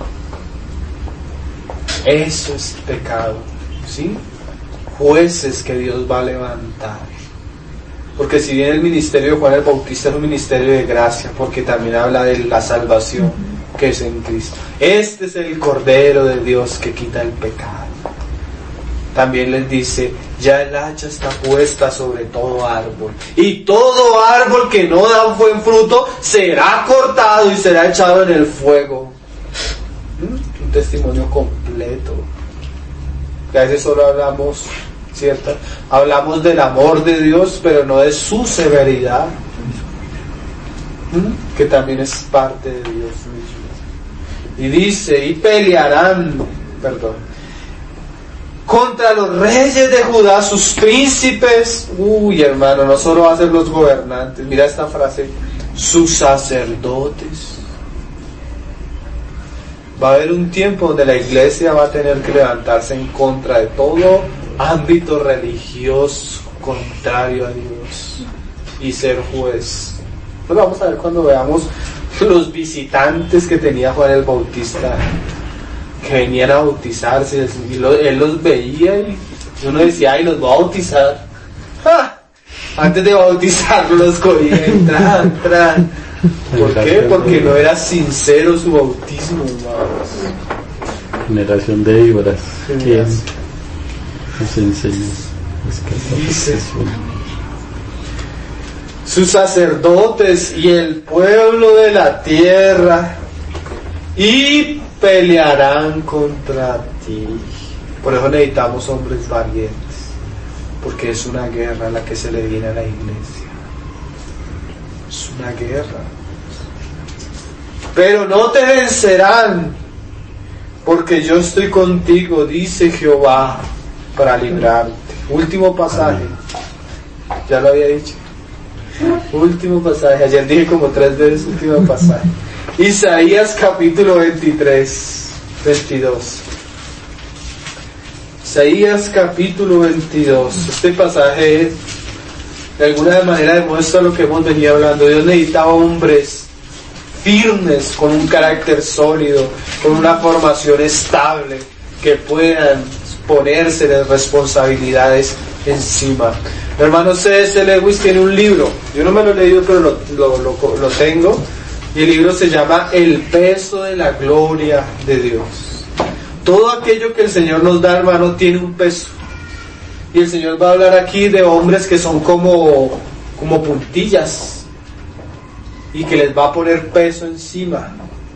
A: Eso es pecado. ¿Sí? Jueces que Dios va a levantar. Porque si bien el ministerio de Juan el Bautista es un ministerio de gracia, porque también habla de la salvación que es en Cristo. Este es el Cordero de Dios que quita el pecado. También les dice, ya el hacha está puesta sobre todo árbol, y todo árbol que no da un buen fruto será cortado y será echado en el fuego. Un testimonio completo. Que a veces solo hablamos, ¿cierto? Hablamos del amor de Dios, pero no de su severidad, que también es parte de Dios mismo. Y dice, y pelearán, contra los reyes de Judá, sus príncipes. Uy, hermano, no solo va a ser los gobernantes. Mira esta frase, sus sacerdotes. Va a haber un tiempo donde la iglesia va a tener que levantarse en contra de todo ámbito religioso contrario a Dios y ser juez. Pues vamos a ver cuando veamos los visitantes que tenía Juan el Bautista, que venían a bautizarse, y él los veía y uno decía, ay, los voy a bautizar. ¡Ja! Antes de bautizarlos los cogía, entran. ¿Por qué? Porque no era sincero su bautismo, hermanos.
B: Generación de víboras. ¿Quién nos enseña?
A: Dice, sus sacerdotes y el pueblo de la tierra, y pelearán contra ti. Por eso necesitamos hombres valientes, porque es una guerra la que se le viene a la iglesia. Es una guerra. Pero no te vencerán, porque yo estoy contigo, dice Jehová, para librarte. Último pasaje. Ya lo había dicho. Último pasaje. Ayer dije como 3 veces último pasaje. Isaías capítulo 23, 22. Isaías capítulo 22. Este pasaje de alguna manera demuestra lo que hemos venido hablando. Dios necesitaba hombres firmes, con un carácter sólido, con una formación estable, que puedan ponerse las responsabilidades encima. Hermano C.S. Lewis tiene un libro, yo no me lo he leído, pero lo tengo, y el libro se llama El peso de la gloria de Dios. Todo aquello que el Señor nos da, hermano, tiene un peso. Y el Señor va a hablar aquí de hombres que son como puntillas y que les va a poner peso encima.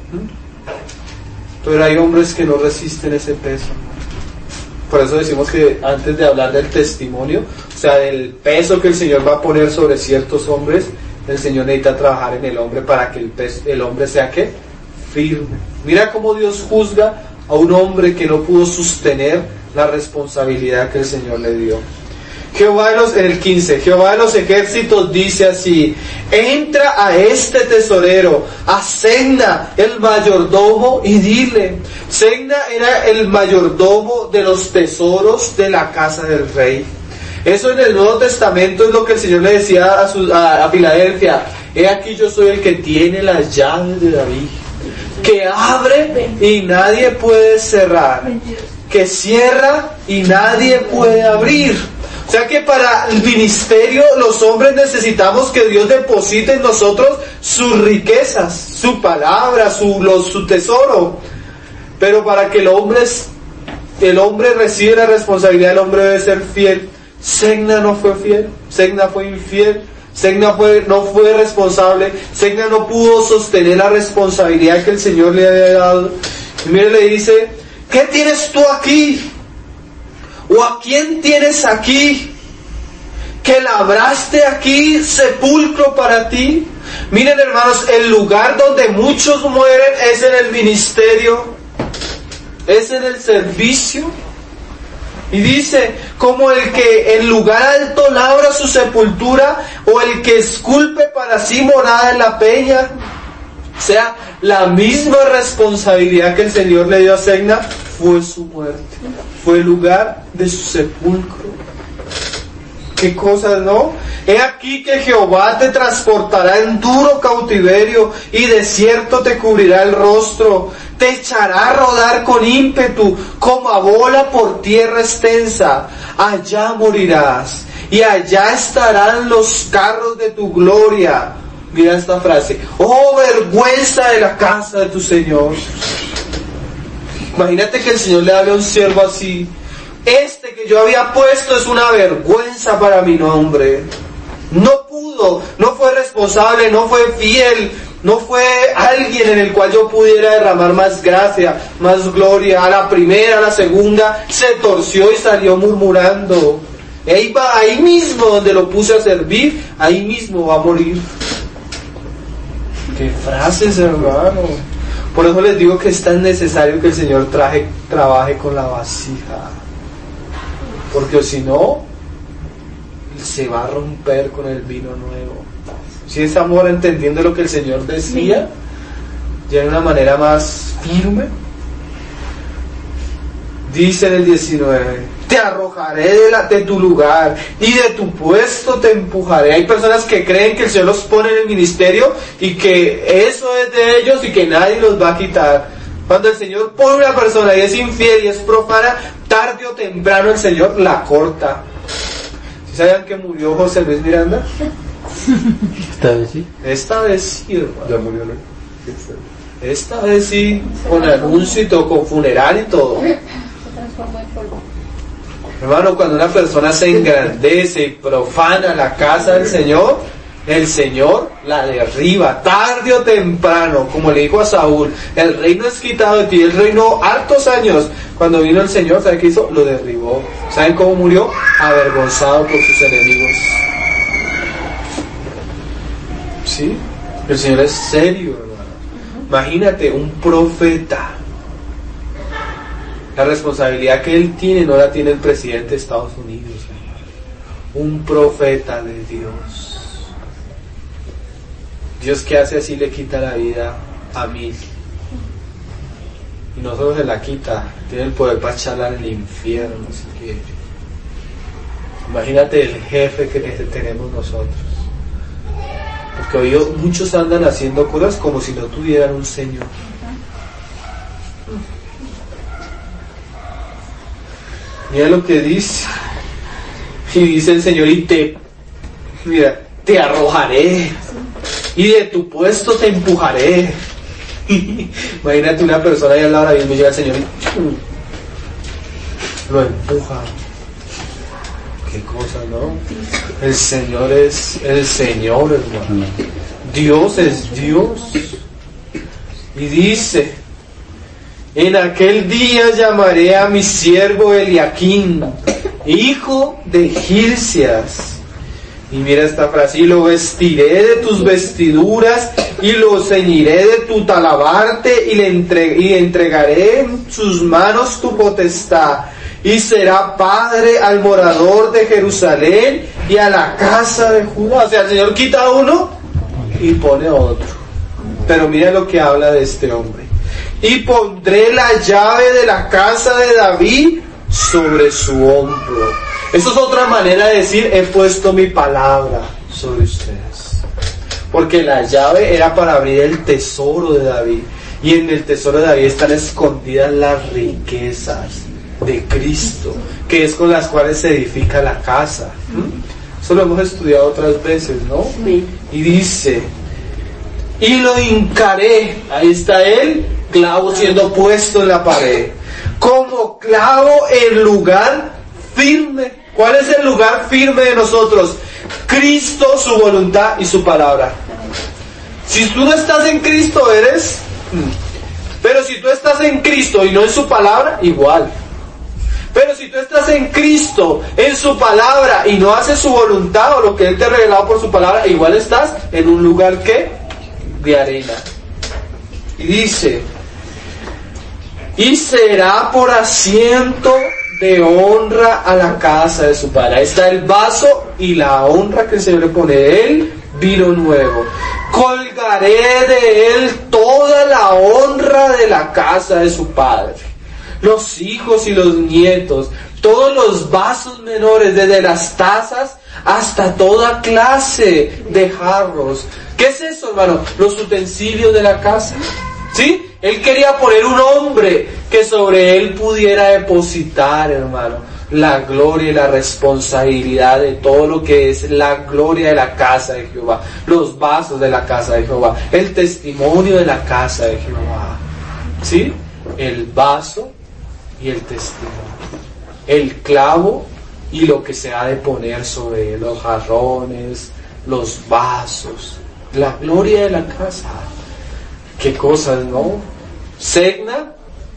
A: Pero hay hombres que no resisten ese peso. Por eso decimos que antes de hablar del testimonio, o sea, del peso que el Señor va a poner sobre ciertos hombres, el Señor necesita trabajar en el hombre para que el hombre sea ¿qué? Firme. Mira cómo Dios juzga a un hombre que no pudo sostener la responsabilidad que el Señor le dio. En el 15, Jehová de los ejércitos dice así: entra a este tesorero, a Segna, el mayordomo, y dile. Segna era el mayordomo de los tesoros de la casa del rey. Eso en el Nuevo Testamento es lo que el Señor le decía a Filadelfia: he aquí yo soy el que tiene las llaves de David, que abre y nadie puede cerrar, que cierra y nadie puede abrir. O sea que para el ministerio los hombres necesitamos que Dios deposite en nosotros sus riquezas, su palabra, su tesoro. Pero para que el hombre reciba la responsabilidad, el hombre debe ser fiel. Segna no fue fiel, Segna fue infiel, Segna no fue responsable, Segna no pudo sostener la responsabilidad que el Señor le había dado. Y mire, le dice: ¿qué tienes tú aquí? ¿O a quién tienes aquí? ¿Que labraste aquí sepulcro para ti? Miren, hermanos, el lugar donde muchos mueren es en el ministerio, es en el servicio. Y dice: como el que en lugar alto labra su sepultura, o el que esculpe para sí morada en la peña. O sea, la misma responsabilidad que el Señor le dio a Segna fue su muerte, fue el lugar de su sepulcro. ¿Qué cosas, no? He aquí que Jehová te transportará en duro cautiverio, y desierto te cubrirá el rostro, te echará a rodar con ímpetu, como a bola por tierra extensa. Allá morirás, y allá estarán los carros de tu gloria. Mira esta frase: oh vergüenza de la casa de tu Señor. Imagínate que el Señor le hable a un siervo así: este que yo había puesto es una vergüenza para mi nombre. No pudo, no fue responsable, no fue fiel, no fue alguien en el cual yo pudiera derramar más gracia, más gloria. A la primera, a la segunda, se torció y salió murmurando. Ahí mismo donde lo puse a servir, ahí mismo va a morir. ¡Qué frases, hermano! Por eso les digo que es tan necesario que el Señor trabaje con la vasija. Porque si no, se va a romper con el vino nuevo. Si es amor, entendiendo lo que el Señor decía, ya de una manera más firme. Dice en el 19: te arrojaré de tu lugar, y de tu puesto te empujaré. Hay personas que creen que el Señor los pone en el ministerio y que eso es de ellos y que nadie los va a quitar. Cuando el Señor pone a una persona y es infiel y es profana, tarde o temprano el Señor la corta. ¿Sí sabían que murió José Luis Miranda?
B: ¿Esta vez sí?
A: Esta vez sí, hermano.
C: Ya murió, ¿no?
A: Esta vez sí, con anuncio y todo, con funeral y todo.
D: Se transformó en polvo.
A: Hermano, cuando una persona se engrandece y profana la casa del Señor, el Señor la derriba, tarde o temprano, como le dijo a Saúl: el reino es quitado de ti. Él reinó hartos años. Cuando vino el Señor, ¿sabe qué hizo? Lo derribó. ¿Saben cómo murió? Avergonzado por sus enemigos. ¿Sí? El Señor es serio, hermano. Imagínate, un profeta. La responsabilidad que él tiene no la tiene el presidente de Estados Unidos, hermano. Un profeta de Dios. Dios, que hace así, le quita la vida a 1000. y no solo se la quita, tiene el poder para echarla en el infierno si quiere. Imagínate el jefe que tenemos nosotros. Porque hoy muchos andan haciendo cosas como si no tuvieran un Señor. Mira lo que dice. Y dice el Señor, te arrojaré. Y de tu puesto te empujaré. Imagínate una persona ahí al lado, ahora mismo llega el Señor y lo empuja. Qué cosa, ¿no? El Señor es el Señor, hermano. Dios es Dios. Y dice, en aquel día llamaré a mi siervo Eliaquín, hijo de Hilcias. Y mira esta frase, y lo vestiré de tus vestiduras, y lo ceñiré de tu talabarte, y entregaré en sus manos tu potestad. Y será padre al morador de Jerusalén y a la casa de Judá. O sea, el Señor quita a uno y pone otro. Pero mira lo que habla de este hombre. Y pondré la llave de la casa de David sobre su hombro. Eso es otra manera de decir, he puesto mi palabra sobre ustedes. Porque la llave era para abrir el tesoro de David. Y en el tesoro de David están escondidas las riquezas de Cristo, que es con las cuales se edifica la casa. Eso lo hemos estudiado otras veces, ¿no? Sí. Y dice, y lo hincaré, ahí está el clavo siendo puesto en la pared, como clavo en lugar firme. ¿Cuál es el lugar firme de nosotros? Cristo, su voluntad y su palabra. Si tú no estás en Cristo, eres... Pero si tú estás en Cristo y no en su palabra, igual. Pero si tú estás en Cristo, en su palabra, y no haces su voluntad o lo que Él te ha revelado por su palabra, igual estás en un lugar que de arena. Y dice, y será por asiento de honra a la casa de su padre. Ahí está el vaso y la honra que el Señor le pone de él, vino nuevo. Colgaré de él toda la honra de la casa de su padre. Los hijos y los nietos, todos los vasos menores, desde las tazas hasta toda clase de jarros. ¿Qué es eso, hermano? Los utensilios de la casa. ¿Sí? Él quería poner un hombre que sobre él pudiera depositar, hermano, la gloria y la responsabilidad de todo lo que es la gloria de la casa de Jehová, los vasos de la casa de Jehová, el testimonio de la casa de Jehová. ¿Sí? El vaso y el testimonio, el clavo y lo que se ha de poner sobre él, los jarrones, los vasos, la gloria de la casa. Qué cosas, ¿no? Segna.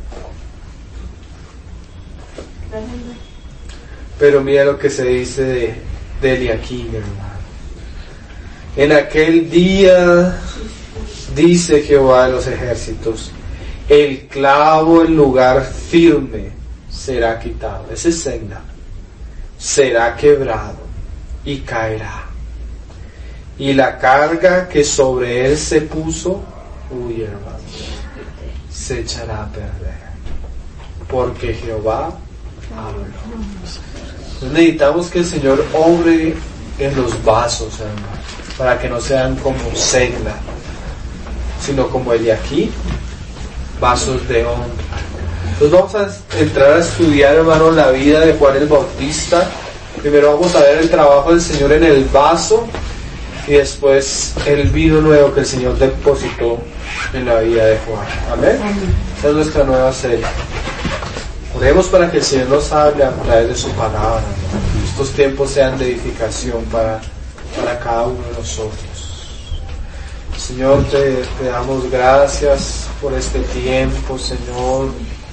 A: Pero mira lo que se dice de Eliaquín, hermano. En aquel día, dice Jehová de los ejércitos, el clavo en lugar firme será quitado. Ese es Segna. Será quebrado y caerá. Y la carga que sobre él se puso, uy, hermano, se echará a perder. Porque Jehová habló. Entonces necesitamos que el Señor obre en los vasos, hermano, para que no sean como Segna, sino como Eliaquín, vasos de honra. Entonces vamos a entrar a estudiar, hermano, la vida de Juan el Bautista. Primero vamos a ver el trabajo del Señor en el vaso y después el vino nuevo que el Señor depositó en la vida de Juan. Amén. Esa es nuestra nueva serie. Oremos para que el Señor nos hable a través de su palabra, ¿no? Estos tiempos sean de edificación para cada uno de nosotros. Señor, te damos gracias por este tiempo, Señor,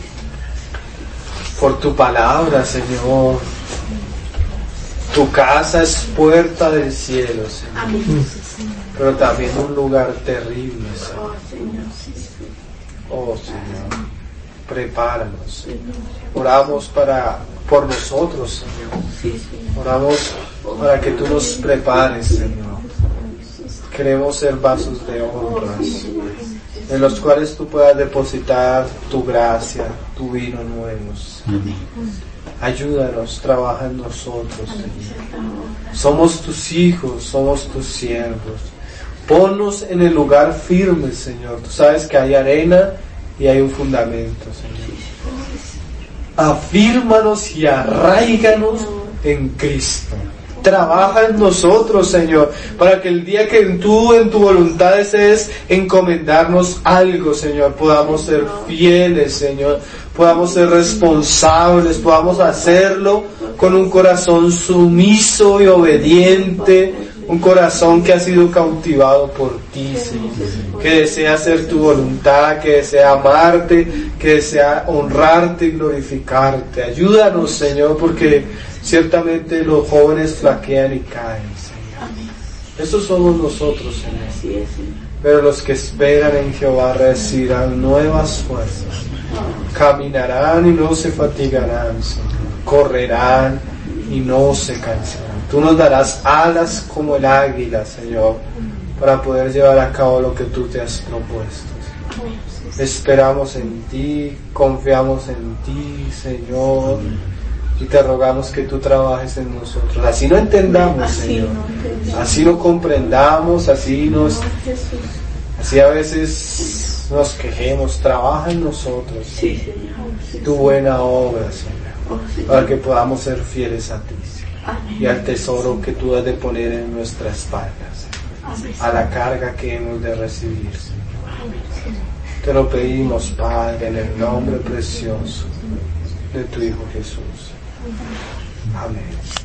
A: por tu palabra, Señor. Tu casa es puerta del cielo, Señor. Amén. Pero también un lugar terrible, Señor. Oh, Señor, prepáranos. Oramos por nosotros, Señor. Oramos para que tú nos prepares, Señor. Queremos ser vasos de honras, en los cuales tú puedas depositar tu gracia, tu vino nuevo. Ayúdanos, trabaja en nosotros, Señor. Somos tus hijos, somos tus siervos. Ponnos en el lugar firme, Señor. Tú sabes que hay arena y hay un fundamento, Señor. Afírmanos y arraiganos en Cristo. Trabaja en nosotros, Señor, para que el día que tú en tu voluntad desees encomendarnos algo, Señor, podamos ser fieles, Señor, podamos ser responsables, podamos hacerlo con un corazón sumiso y obediente, un corazón que ha sido cautivado por ti, Señor, que desea hacer tu voluntad, que desea amarte, que desea honrarte y glorificarte. Ayúdanos, Señor, porque ciertamente los jóvenes flaquean y caen, Señor. Esos somos nosotros, Señor. Pero los que esperan en Jehová recibirán nuevas fuerzas. Caminarán y no se fatigarán, Señor. Correrán y no se cansarán. Tú nos darás alas como el águila, Señor, para poder llevar a cabo lo que tú te has propuesto, Señor. Esperamos en ti, confiamos en ti, Señor, y te rogamos que tú trabajes en nosotros. Así no entendamos, Señor, así no comprendamos, así a veces nos quejemos. Trabaja en nosotros, Señor, tu buena obra, Señor, para que podamos ser fieles a ti, Señor, y al tesoro que tú has de poner en nuestras espaldas, a la carga que hemos de recibir, Señor. Te lo pedimos, Padre, en el nombre precioso de tu Hijo Jesús. Amén.